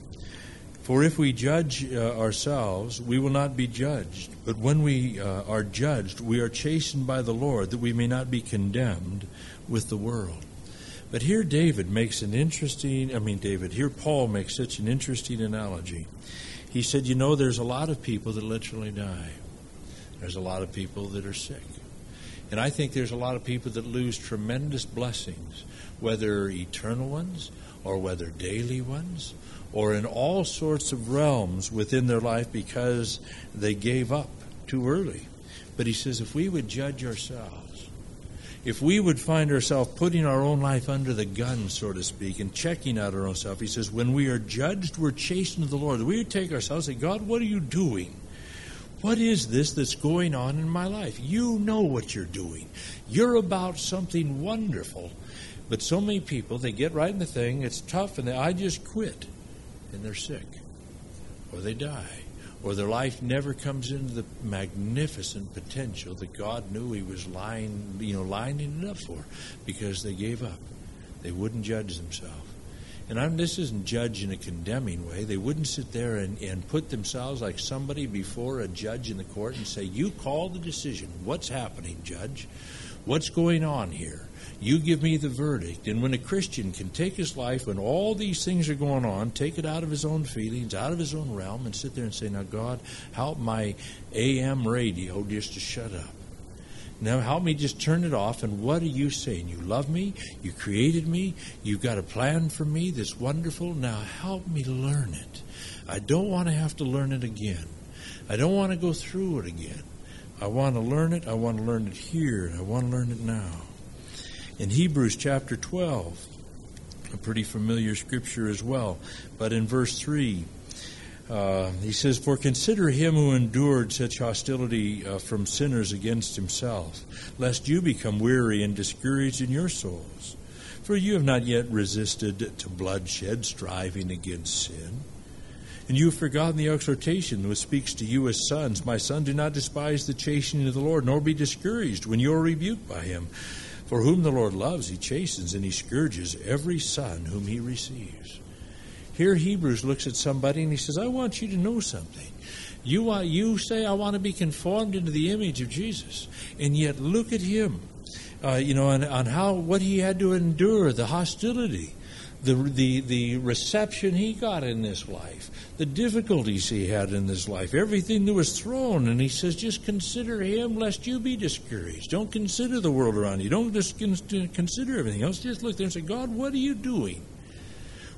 For if we judge uh, ourselves, we will not be judged. But when we uh, are judged, we are chastened by the Lord, that we may not be condemned with the world. But here David makes an interesting, I mean David, here Paul makes such an interesting analogy. He said, you know, there's a lot of people that literally die. There's a lot of people that are sick. And I think there's a lot of people that lose tremendous blessings, whether eternal ones or whether daily ones, or in all sorts of realms within their life because they gave up too early. But he says, if we would judge ourselves, if we would find ourselves putting our own life under the gun, so to speak, and checking out our own self, he says, when we are judged, we're chastened of the Lord. We would take ourselves and say, God, what are you doing? What is this that's going on in my life? You know what you're doing. You're about something wonderful. But so many people, they get right in the thing, it's tough, and they, I just quit. And they're sick, or they die, or their life never comes into the magnificent potential that God knew He was lying, you know, lining it up for, because they gave up. They wouldn't judge themselves. And I'm, this isn't judge in a condemning way. They wouldn't sit there and, and put themselves like somebody before a judge in the court and say, you call the decision. What's happening, Judge? What's going on here? You give me the verdict. And when a Christian can take his life, when all these things are going on, take it out of his own feelings, out of his own realm, and sit there and say, now, God, help my A M radio just to shut up. Now, help me just turn it off, and what are you saying? You love me, you created me, you've got a plan for me that's wonderful. Now, help me learn it. I don't want to have to learn it again. I don't want to go through it again. I want to learn it. I want to learn it here, and I want to learn it now. In Hebrews chapter twelve, a pretty familiar scripture as well, but in verse three, uh, he says, for consider him who endured such hostility uh, from sinners against himself, lest you become weary and discouraged in your souls. For you have not yet resisted to bloodshed, striving against sin. And you have forgotten the exhortation which speaks to you as sons. My son, do not despise the chastening of the Lord, nor be discouraged when you are rebuked by him. For whom the Lord loves, he chastens, and he scourges every son whom he receives. Here Hebrews looks at somebody and he says, I want you to know something. You want, you say, I want to be conformed into the image of Jesus. And yet look at him, uh, you know, on, on how, what he had to endure, the hostility, the, the, the reception he got in this life, the difficulties he had in this life, everything that was thrown. And he says, just consider him lest you be discouraged. Don't consider the world around you. Don't just consider everything else. Just look there and say, God, what are you doing?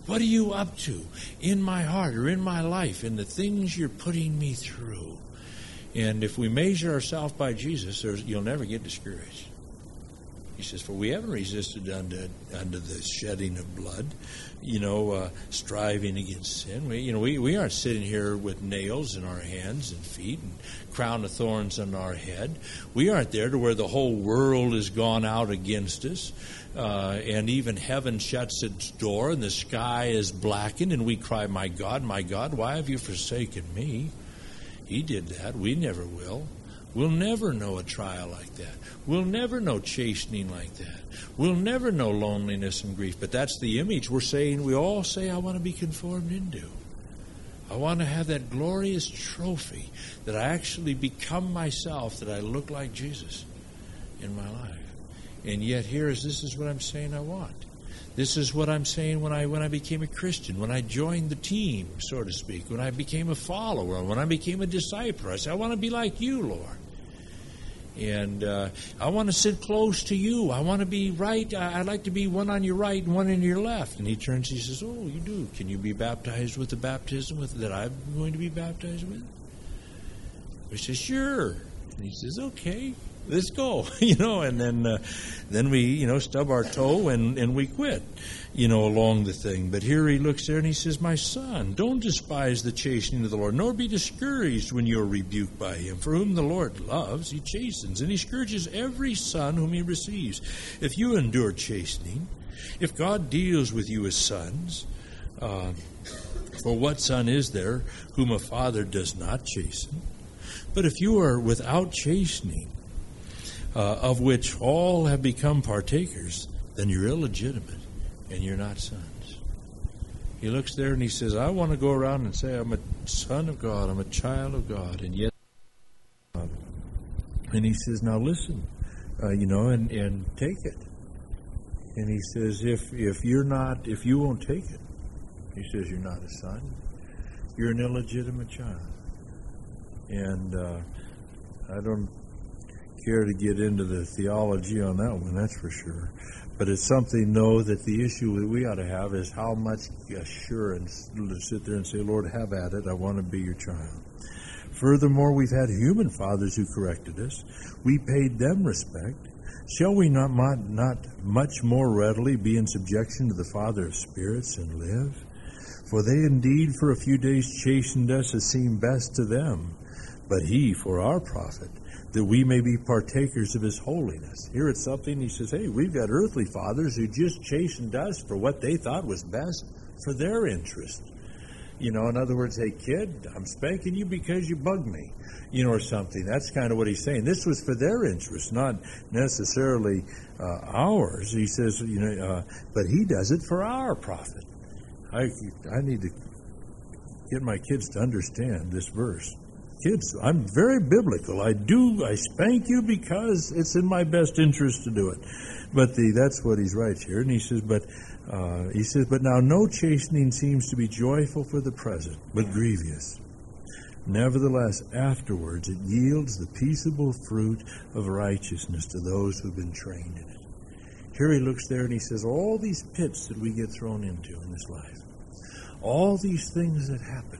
What are you up to in my heart or in my life, in the things you're putting me through? And if we measure ourselves by Jesus, there's, you'll never get discouraged. He says, for we haven't resisted unto, unto the shedding of blood, you know, uh, striving against sin. We, you know, we, we aren't sitting here with nails in our hands and feet and crown of thorns on our head. We aren't there to where the whole world has gone out against us, uh, and even heaven shuts its door and the sky is blackened, and we cry, my God, my God, why have you forsaken me? He did that. We never will. We'll never know a trial like that. We'll never know chastening like that. We'll never know loneliness and grief. But that's the image we're saying, we all say, I want to be conformed into. I want to have that glorious trophy that I actually become myself, that I look like Jesus in my life. And yet here is, this is what I'm saying I want. This is what I'm saying when I when I became a Christian, when I joined the team, so to speak, when I became a follower, when I became a disciple. I said, I want to be like you, Lord. And uh, I want to sit close to you. I want to be right. I, I'd like to be one on your right and one on your left. And he turns, he says, oh, you do. Can you be baptized with the baptism with, that I'm going to be baptized with? He says, sure. And he says, okay, let's go. you know, and then uh, then we, you know, stub our toe and, and we quit, you know, along the thing. But here he looks there and he says, my son, don't despise the chastening of the Lord, nor be discouraged when you are rebuked by him. For whom the Lord loves, he chastens, and he scourges every son whom he receives. If you endure chastening, if God deals with you as sons, uh, for what son is there whom a father does not chasten? But if you are without chastening, uh, of which all have become partakers, then you're illegitimate and you're not sons. He looks there and he says, I want to go around and say I'm a son of God, I'm a child of God, and yet God. And he says, now listen, uh, you know, and, and take it. And he says, if if you're not, if you won't take it, he says, you're not a son. You're an illegitimate child. And uh, I don't care to get into the theology on that one, that's for sure. But it's something, though, that the issue that we ought to have is how much assurance to sit there and say, Lord, have at it, I want to be your child. Furthermore, we've had human fathers who corrected us. We paid them respect. Shall we not, not much more readily be in subjection to the Father of spirits and live? For they indeed for a few days chastened us as seemed best to them, but he for our profit, that we may be partakers of his holiness. Here it's something, he says, hey, we've got earthly fathers who just chastened us for what they thought was best for their interest. You know, in other words, hey, kid, I'm spanking you because you bugged me, you know, or something. That's kind of what he's saying. This was for their interest, not necessarily uh, ours. He says, you know, uh, but he does it for our profit. I, I need to get my kids to understand this verse. Kids, I'm very biblical. I do, I spank you because it's in my best interest to do it. But the, that's what he's right here. And he says, but uh, he says, but now no chastening seems to be joyful for the present, but grievous. Nevertheless, afterwards it yields the peaceable fruit of righteousness to those who've been trained in it. Here he looks there and he says, all these pits that we get thrown into in this life, all these things that happen,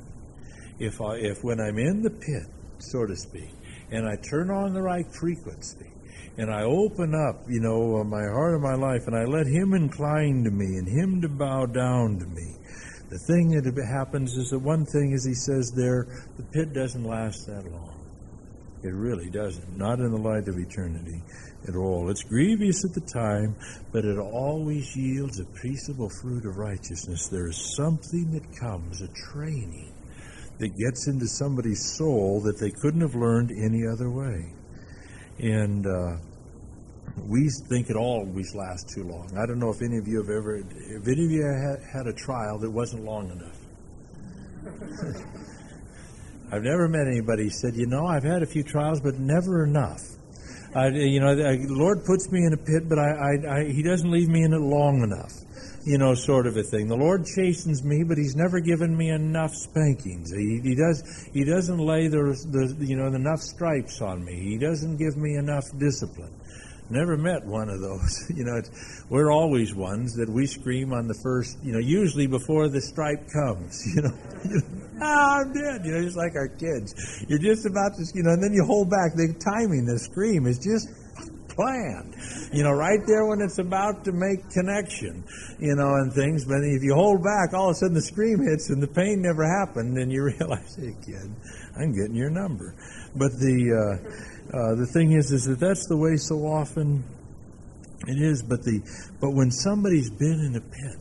if I, if when I'm in the pit, so to speak, and I turn on the right frequency, and I open up, you know, my heart and my life, and I let him incline to me and him to bow down to me, the thing that happens is that one thing, as he says there, the pit doesn't last that long. It really doesn't. Not in the light of eternity at all. It's grievous at the time, but it always yields a peaceable fruit of righteousness. There is something that comes, a training, that gets into somebody's soul that they couldn't have learned any other way. And uh, we think it always lasts too long. I don't know if any of you have ever, if any of you had, had a trial that wasn't long enough. I've never met anybody who said, you know, I've had a few trials, but never enough. I, you know, the Lord puts me in a pit, but I, I, I, He doesn't leave me in it long enough. You know, sort of a thing. The Lord chastens me, but He's never given me enough spankings. He, he does. He doesn't lay the, the, you know, enough stripes on me. He doesn't give me enough discipline. Never met one of those. You know, it's, we're always ones that we scream on the first, you know, usually before the stripe comes, you know. Ah, I'm dead. You know, just like our kids. You're just about to, you know, and then you hold back. The timing, the scream is just planned. You know, right there when it's about to make connection, you know, and things. But if you hold back, all of a sudden the scream hits and the pain never happened, and you realize, hey, kid, I'm getting your number. But the uh, uh, the thing is, is that that's the way so often it is. But the but when somebody's been in a pit,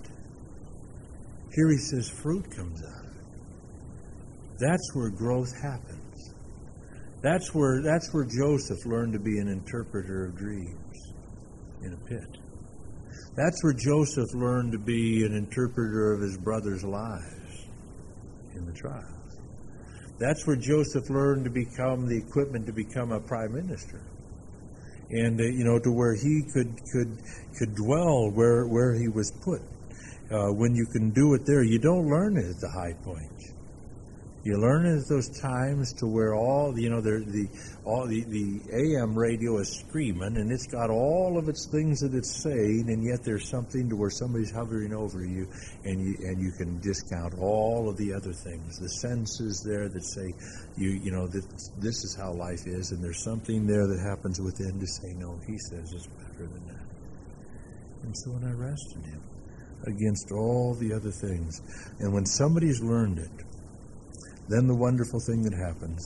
here he says fruit comes out of it. That's where growth happens. That's where that's where Joseph learned to be an interpreter of dreams in a pit. That's where Joseph learned to be an interpreter of his brothers' lives in the trials. That's where Joseph learned to become the equipment to become a prime minister, and uh, you know, to where he could could could dwell where where he was put. Uh, when you can do it there, you don't learn it at the high point. You learn it at those times to where all, you know, the the all the, the A M radio is screaming, and it's got all of its things that it's saying, and yet there's something to where somebody's hovering over you, and you and you can discount all of the other things. The senses there that say, you you know, that this is how life is, and there's something there that happens within to say, no, he says it's better than that. And so when I rest in him against all the other things, and when somebody's learned it, then the wonderful thing that happens,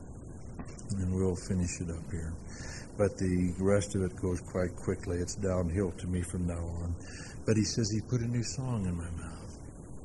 and we'll finish it up here, but the rest of it goes quite quickly. It's downhill to me from now on. But he says he put a new song in my mouth.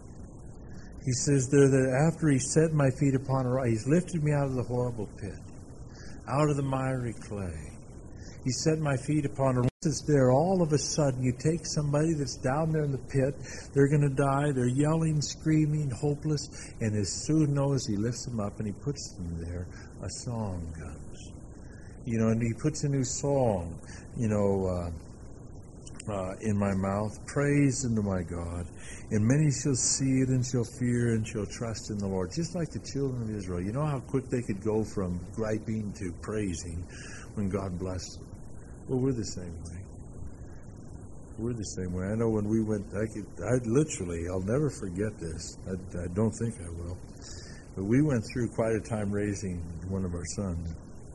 He says there that after he set my feet upon a rock, he's lifted me out of the horrible pit, out of the miry clay. He set my feet upon a rock. It's there all of a sudden. You take somebody that's down there in the pit, they're going to die, they're yelling, screaming, hopeless, and as soon knows he lifts them up and he puts them there, a song comes. You know, and he puts a new song, you know, uh, uh, in my mouth, praise unto my God. And many shall see it and shall fear and shall trust in the Lord. Just like the children of Israel. You know how quick they could go from griping to praising when God blessed them? Well, we're the same way. We're the same way. I know when we went, I could, I literally, I'll never forget this. I, I don't think I will. But we went through quite a time raising one of our sons.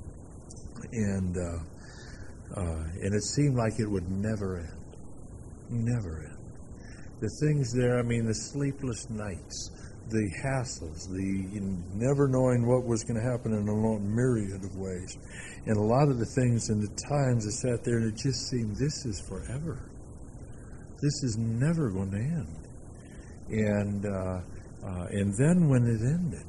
And, uh, uh, and it seemed like it would never end. Never end. The things there, I mean, the sleepless nights, the hassles, the you know, never knowing what was going to happen in a myriad of ways. And a lot of the things and the times I sat there and it just seemed this is forever. This is never going to end. And uh, uh, and then when it ended,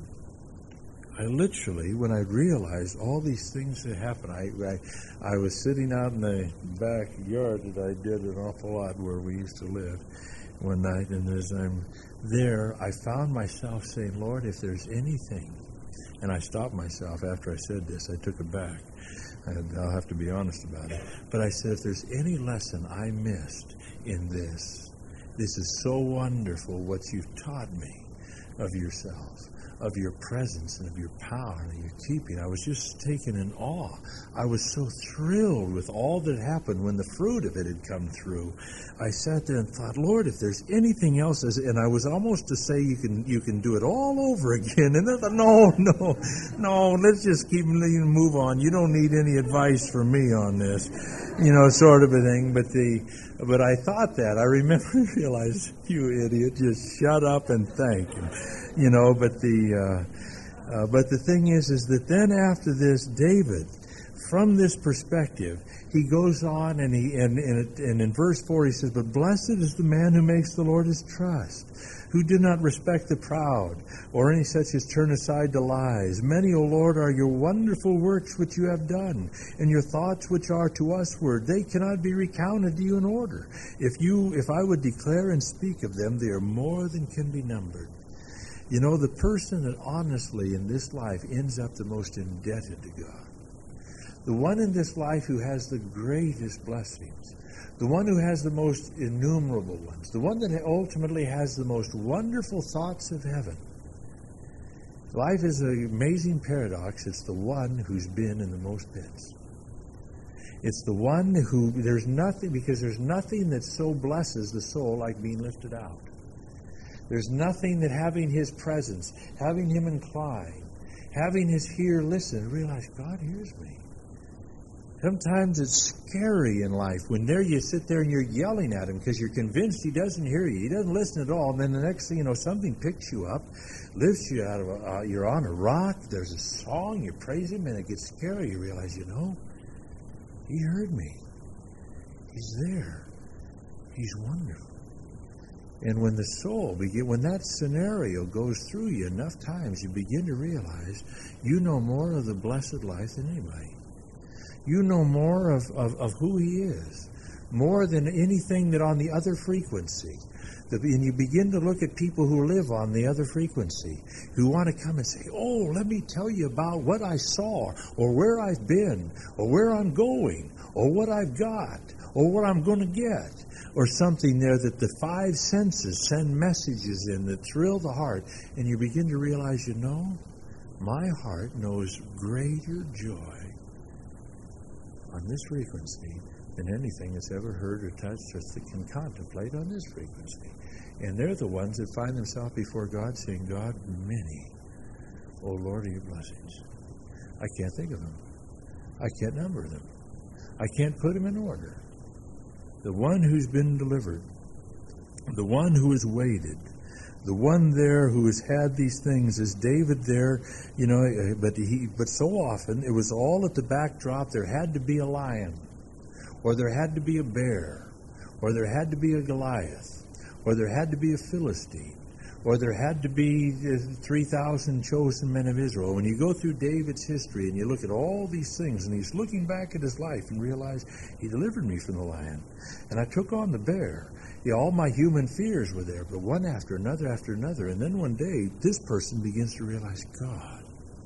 I literally, when I realized all these things that happened, I, I I was sitting out in the backyard that I did an awful lot where we used to live one night, and as I'm there, I found myself saying, Lord, if there's anything, and I stopped myself after I said this, I took it back. And I'll have to be honest about it. But I said, if there's any lesson I missed in this, this is so wonderful what you've taught me of yourself, of your presence and of your power and your keeping. I was just taken in awe. I was so thrilled with all that happened when the fruit of it had come through. I sat there and thought, Lord, if there's anything else, and I was almost to say you can you can do it all over again. And I thought, no, no, no, let's just keep move on. You don't need any advice from me on this, you know, sort of a thing. But the but I thought that. I remember and realized, you idiot, just shut up and thank him. You know, but the uh, uh, but the thing is, is that then after this, David, from this perspective, he goes on and he and, and, and in verse four he says, "But blessed is the man who makes the Lord his trust, who did not respect the proud, or any such as turn aside to lies. Many, O Lord, are your wonderful works which you have done, and your thoughts which are to us word. They cannot be recounted to you in order. If you, if I would declare and speak of them, they are more than can be numbered." You know, the person that honestly in this life ends up the most indebted to God, the one in this life who has the greatest blessings, the one who has the most innumerable ones, the one that ultimately has the most wonderful thoughts of heaven. Life is an amazing paradox. It's the one who's been in the most pits. It's the one who, there's nothing, because there's nothing that so blesses the soul like being lifted out. There's nothing that having His presence, having Him incline, having His hear, listen, realize God hears me. Sometimes it's scary in life when there you sit there and you're yelling at Him because you're convinced He doesn't hear you. He doesn't listen at all. And then the next thing you know, something picks you up, lifts you out of a, uh, you're on a rock, there's a song, you praise Him, and it gets scary. You realize, you know, He heard me. He's there. He's wonderful. And when the soul begin, when that scenario goes through you enough times, you begin to realize you know more of the blessed life than anybody. You know more of, of, of who He is, more than anything that on the other frequency. The, and you begin to look at people who live on the other frequency, who want to come and say, oh, let me tell you about what I saw, or where I've been, or where I'm going, or what I've got, or what I'm going to get, or something there that the five senses send messages in that thrill the heart. And you begin to realize, you know, my heart knows greater joy on this frequency than anything that's ever heard or touched or that can contemplate on this frequency. And they're the ones that find themselves before God saying, God, many, oh Lord, are your blessings. I can't think of them. I can't number them. I can't put them in order. The one who's been delivered, the one who has waited, the one there who has had these things is David there, you know, but he, but so often it was all at the backdrop. There had to be a lion, or there had to be a bear, or there had to be a Goliath, or there had to be a Philistine, or there had to be three thousand chosen men of Israel. When you go through David's history and you look at all these things, and he's looking back at his life and realize, He delivered me from the lion, and I took on the bear. Yeah, all my human fears were there, but one after another after another. And then one day, this person begins to realize, God,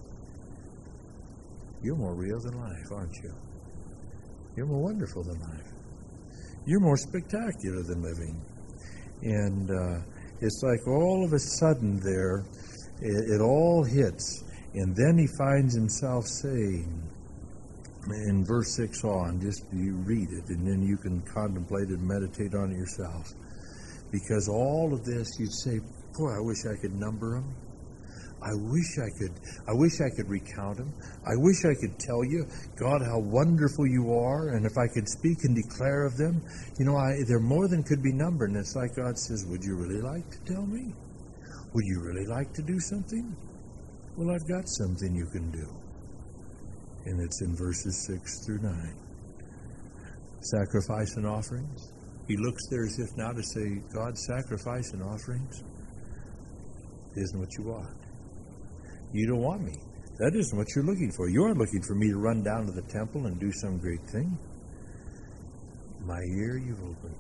you're more real than life, aren't you? You're more wonderful than life. You're more spectacular than living. And uh, it's like all of a sudden there, it, it all hits. And then he finds himself saying, in verse six on, just you read it, and then you can contemplate it and meditate on it yourself. Because all of this, you'd say, boy, I wish I could number them. I wish I could, I wish I could recount them. I wish I could tell you, God, how wonderful you are, and if I could speak and declare of them, you know, I, they're more than could be numbered. And it's like God says, would you really like to tell me? Would you really like to do something? Well, I've got something you can do. And it's in verses six through nine. Sacrifice and offerings. He looks there as if now to say, God, sacrifice and offerings isn't what you want. You don't want me. That isn't what you're looking for. You aren't looking for me to run down to the temple and do some great thing. My ear you've opened.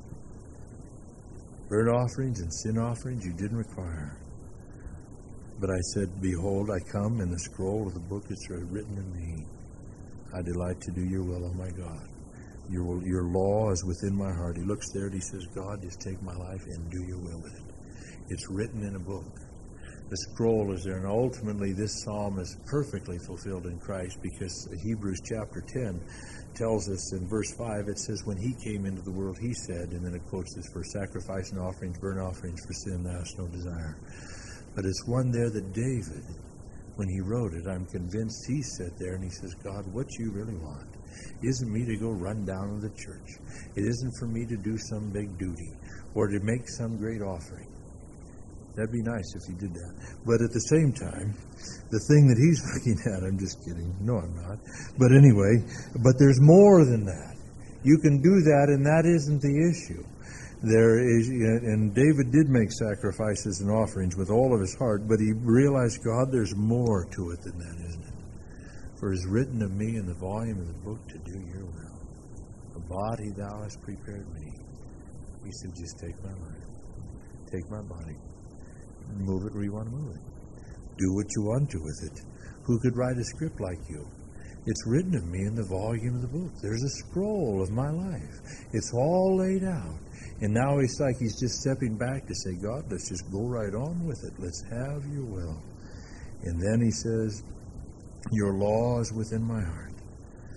Burnt offerings and sin offerings you didn't require. But I said, behold, I come, in the scroll of the book is written in me. I delight to do your will, O my God. Your, your law is within my heart. He looks there and he says, God, just take my life and do your will with it. It's written in a book. The scroll is there, and ultimately this psalm is perfectly fulfilled in Christ, because Hebrews chapter ten tells us in verse five, it says, when He came into the world, He said, and then it quotes this verse, sacrifice and offerings, burnt offerings for sin, thou hast no desire. But it's one there that David, when he wrote it, I'm convinced he sat there and he says, God, what you really want isn't me to go run down to the church. It isn't for me to do some big duty or to make some great offering. That'd be nice if he did that. But at the same time, the thing that he's looking at, I'm just kidding. No, I'm not. But anyway, but there's more than that. You can do that, and that isn't the issue. There is, and David did make sacrifices and offerings with all of his heart, but he realized, God, there's more to it than that, isn't it? For it is written of me in the volume of the book to do your will. A body thou hast prepared me. He said, just take my life. Take my body. Move it where you want to move it. Do what you want to with it. Who could write a script like you? It's written of me in the volume of the book. There's a scroll of my life. It's all laid out. And now it's like he's just stepping back to say, God, let's just go right on with it. Let's have your will. And then he says, your law is within my heart.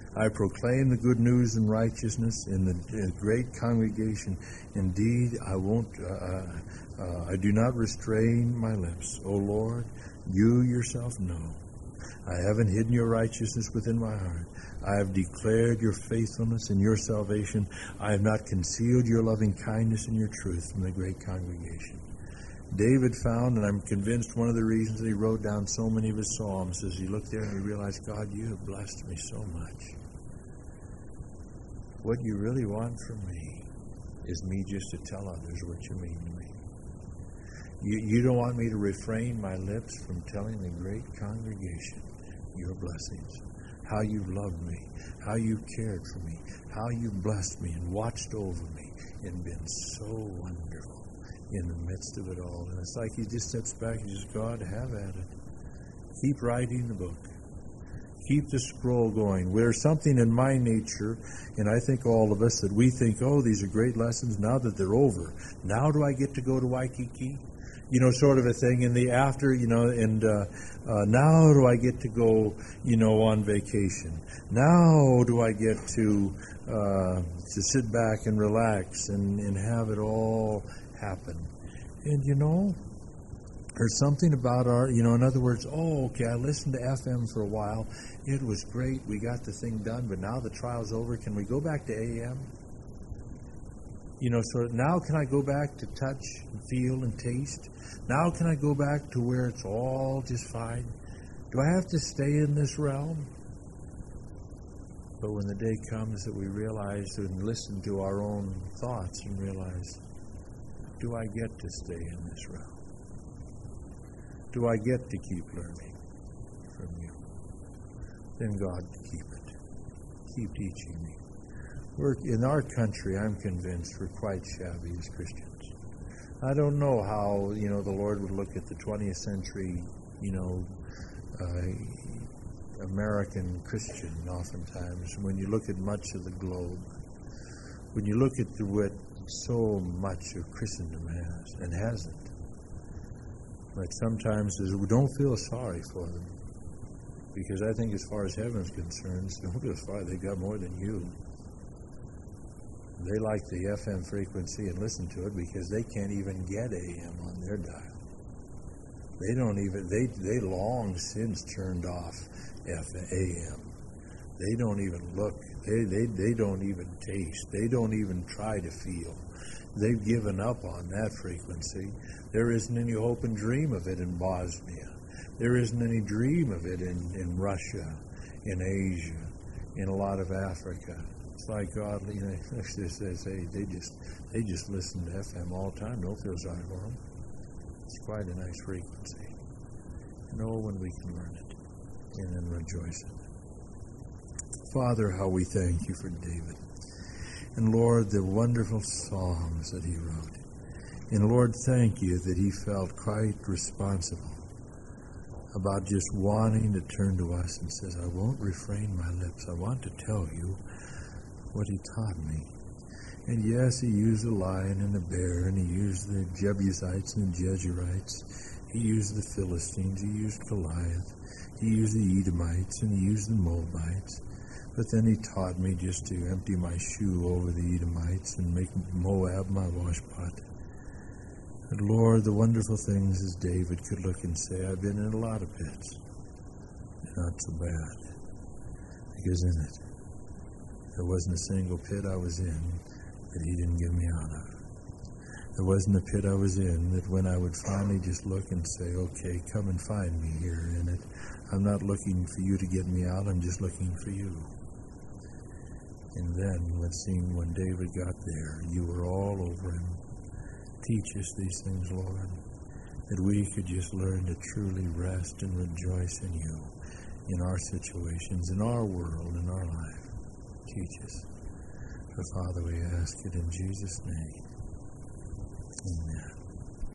I proclaim the good news and righteousness in the, in the great congregation. Indeed, I won't. Uh, uh, I do not restrain my lips. O Lord, you yourself know. I haven't hidden your righteousness within my heart. I have declared your faithfulness and your salvation. I have not concealed your loving kindness and your truth from the great congregation. David found, and I'm convinced one of the reasons that he wrote down so many of his psalms is he looked there and he realized, God, you have blessed me so much. What you really want from me is me just to tell others what you mean to me. You, you don't want me to refrain my lips from telling the great congregation your blessings, how you've loved me, how you've cared for me, how you've blessed me and watched over me and been so wonderful in the midst of it all. And it's like he just sits back and says, God, have at it. Keep writing the book. Keep the scroll going. There's something in my nature, and I think all of us, that we think, oh, these are great lessons now that they're over. Now do I get to go to Waikiki? You know, sort of a thing. In the after, you know, and uh, uh, now do I get to go, you know, on vacation? Now do I get to uh, to sit back and relax and, and have it all happen? And, you know, there's something about our, you know, in other words, oh, okay, I listened to F M for a while. It was great. We got the thing done, but now the trial's over. Can we go back to A M? You know, so now can I go back to touch and feel and taste? Now can I go back to where it's all just fine? Do I have to stay in this realm? But when the day comes that we realize and listen to our own thoughts and realize, do I get to stay in this realm? Do I get to keep learning from you? Then God, keep it. Keep teaching me. We're, in our country, I'm convinced we're quite shabby as Christians. I don't know how, you know, the Lord would look at the twentieth century, you know, uh, American Christian oftentimes, when you look at much of the globe, when you look at the, what so much of Christendom has and hasn't. But sometimes we don't feel sorry for them, because I think as far as heaven's concerned, don't feel sorry, they got more than you. They like the F M frequency and listen to it because they can't even get A M on their dial. They don't even, they, they long since turned off F A M. They don't even look, they, they, they don't even taste, they don't even try to feel. They've given up on that frequency. There isn't any hope and dream of it in Bosnia. There isn't any dream of it in, in Russia, in Asia, in a lot of Africa. It's like God, you know, they say they just they just listen to F M all the time. Don't feel sorry for them. It's quite a nice frequency. Know when we can learn it and then rejoice in it. Father, how we thank you for David. And Lord, the wonderful psalms that he wrote. And Lord, thank you that he felt quite responsible about just wanting to turn to us and says, I won't refrain my lips. I want to tell you what he taught me. And yes, he used a lion and a bear, and he used the Jebusites and the Jezreelites. He used the Philistines. He used Goliath. He used the Edomites, and he used the Moabites. But then he taught me just to empty my shoe over the Edomites and make Moab my washpot. But Lord, the wonderful things is David could look and say, I've been in a lot of pits. Not so bad. Because in it, there wasn't a single pit I was in that he didn't get me out of. There wasn't a pit I was in that when I would finally just look and say, okay, come and find me here in it. I'm not looking for you to get me out, I'm just looking for you. And then when seeing when David got there, you were all over him. Teach us these things, Lord, that we could just learn to truly rest and rejoice in you, in our situations, in our world, in our life. Teach us. For Father, we ask it in Jesus' name. Amen.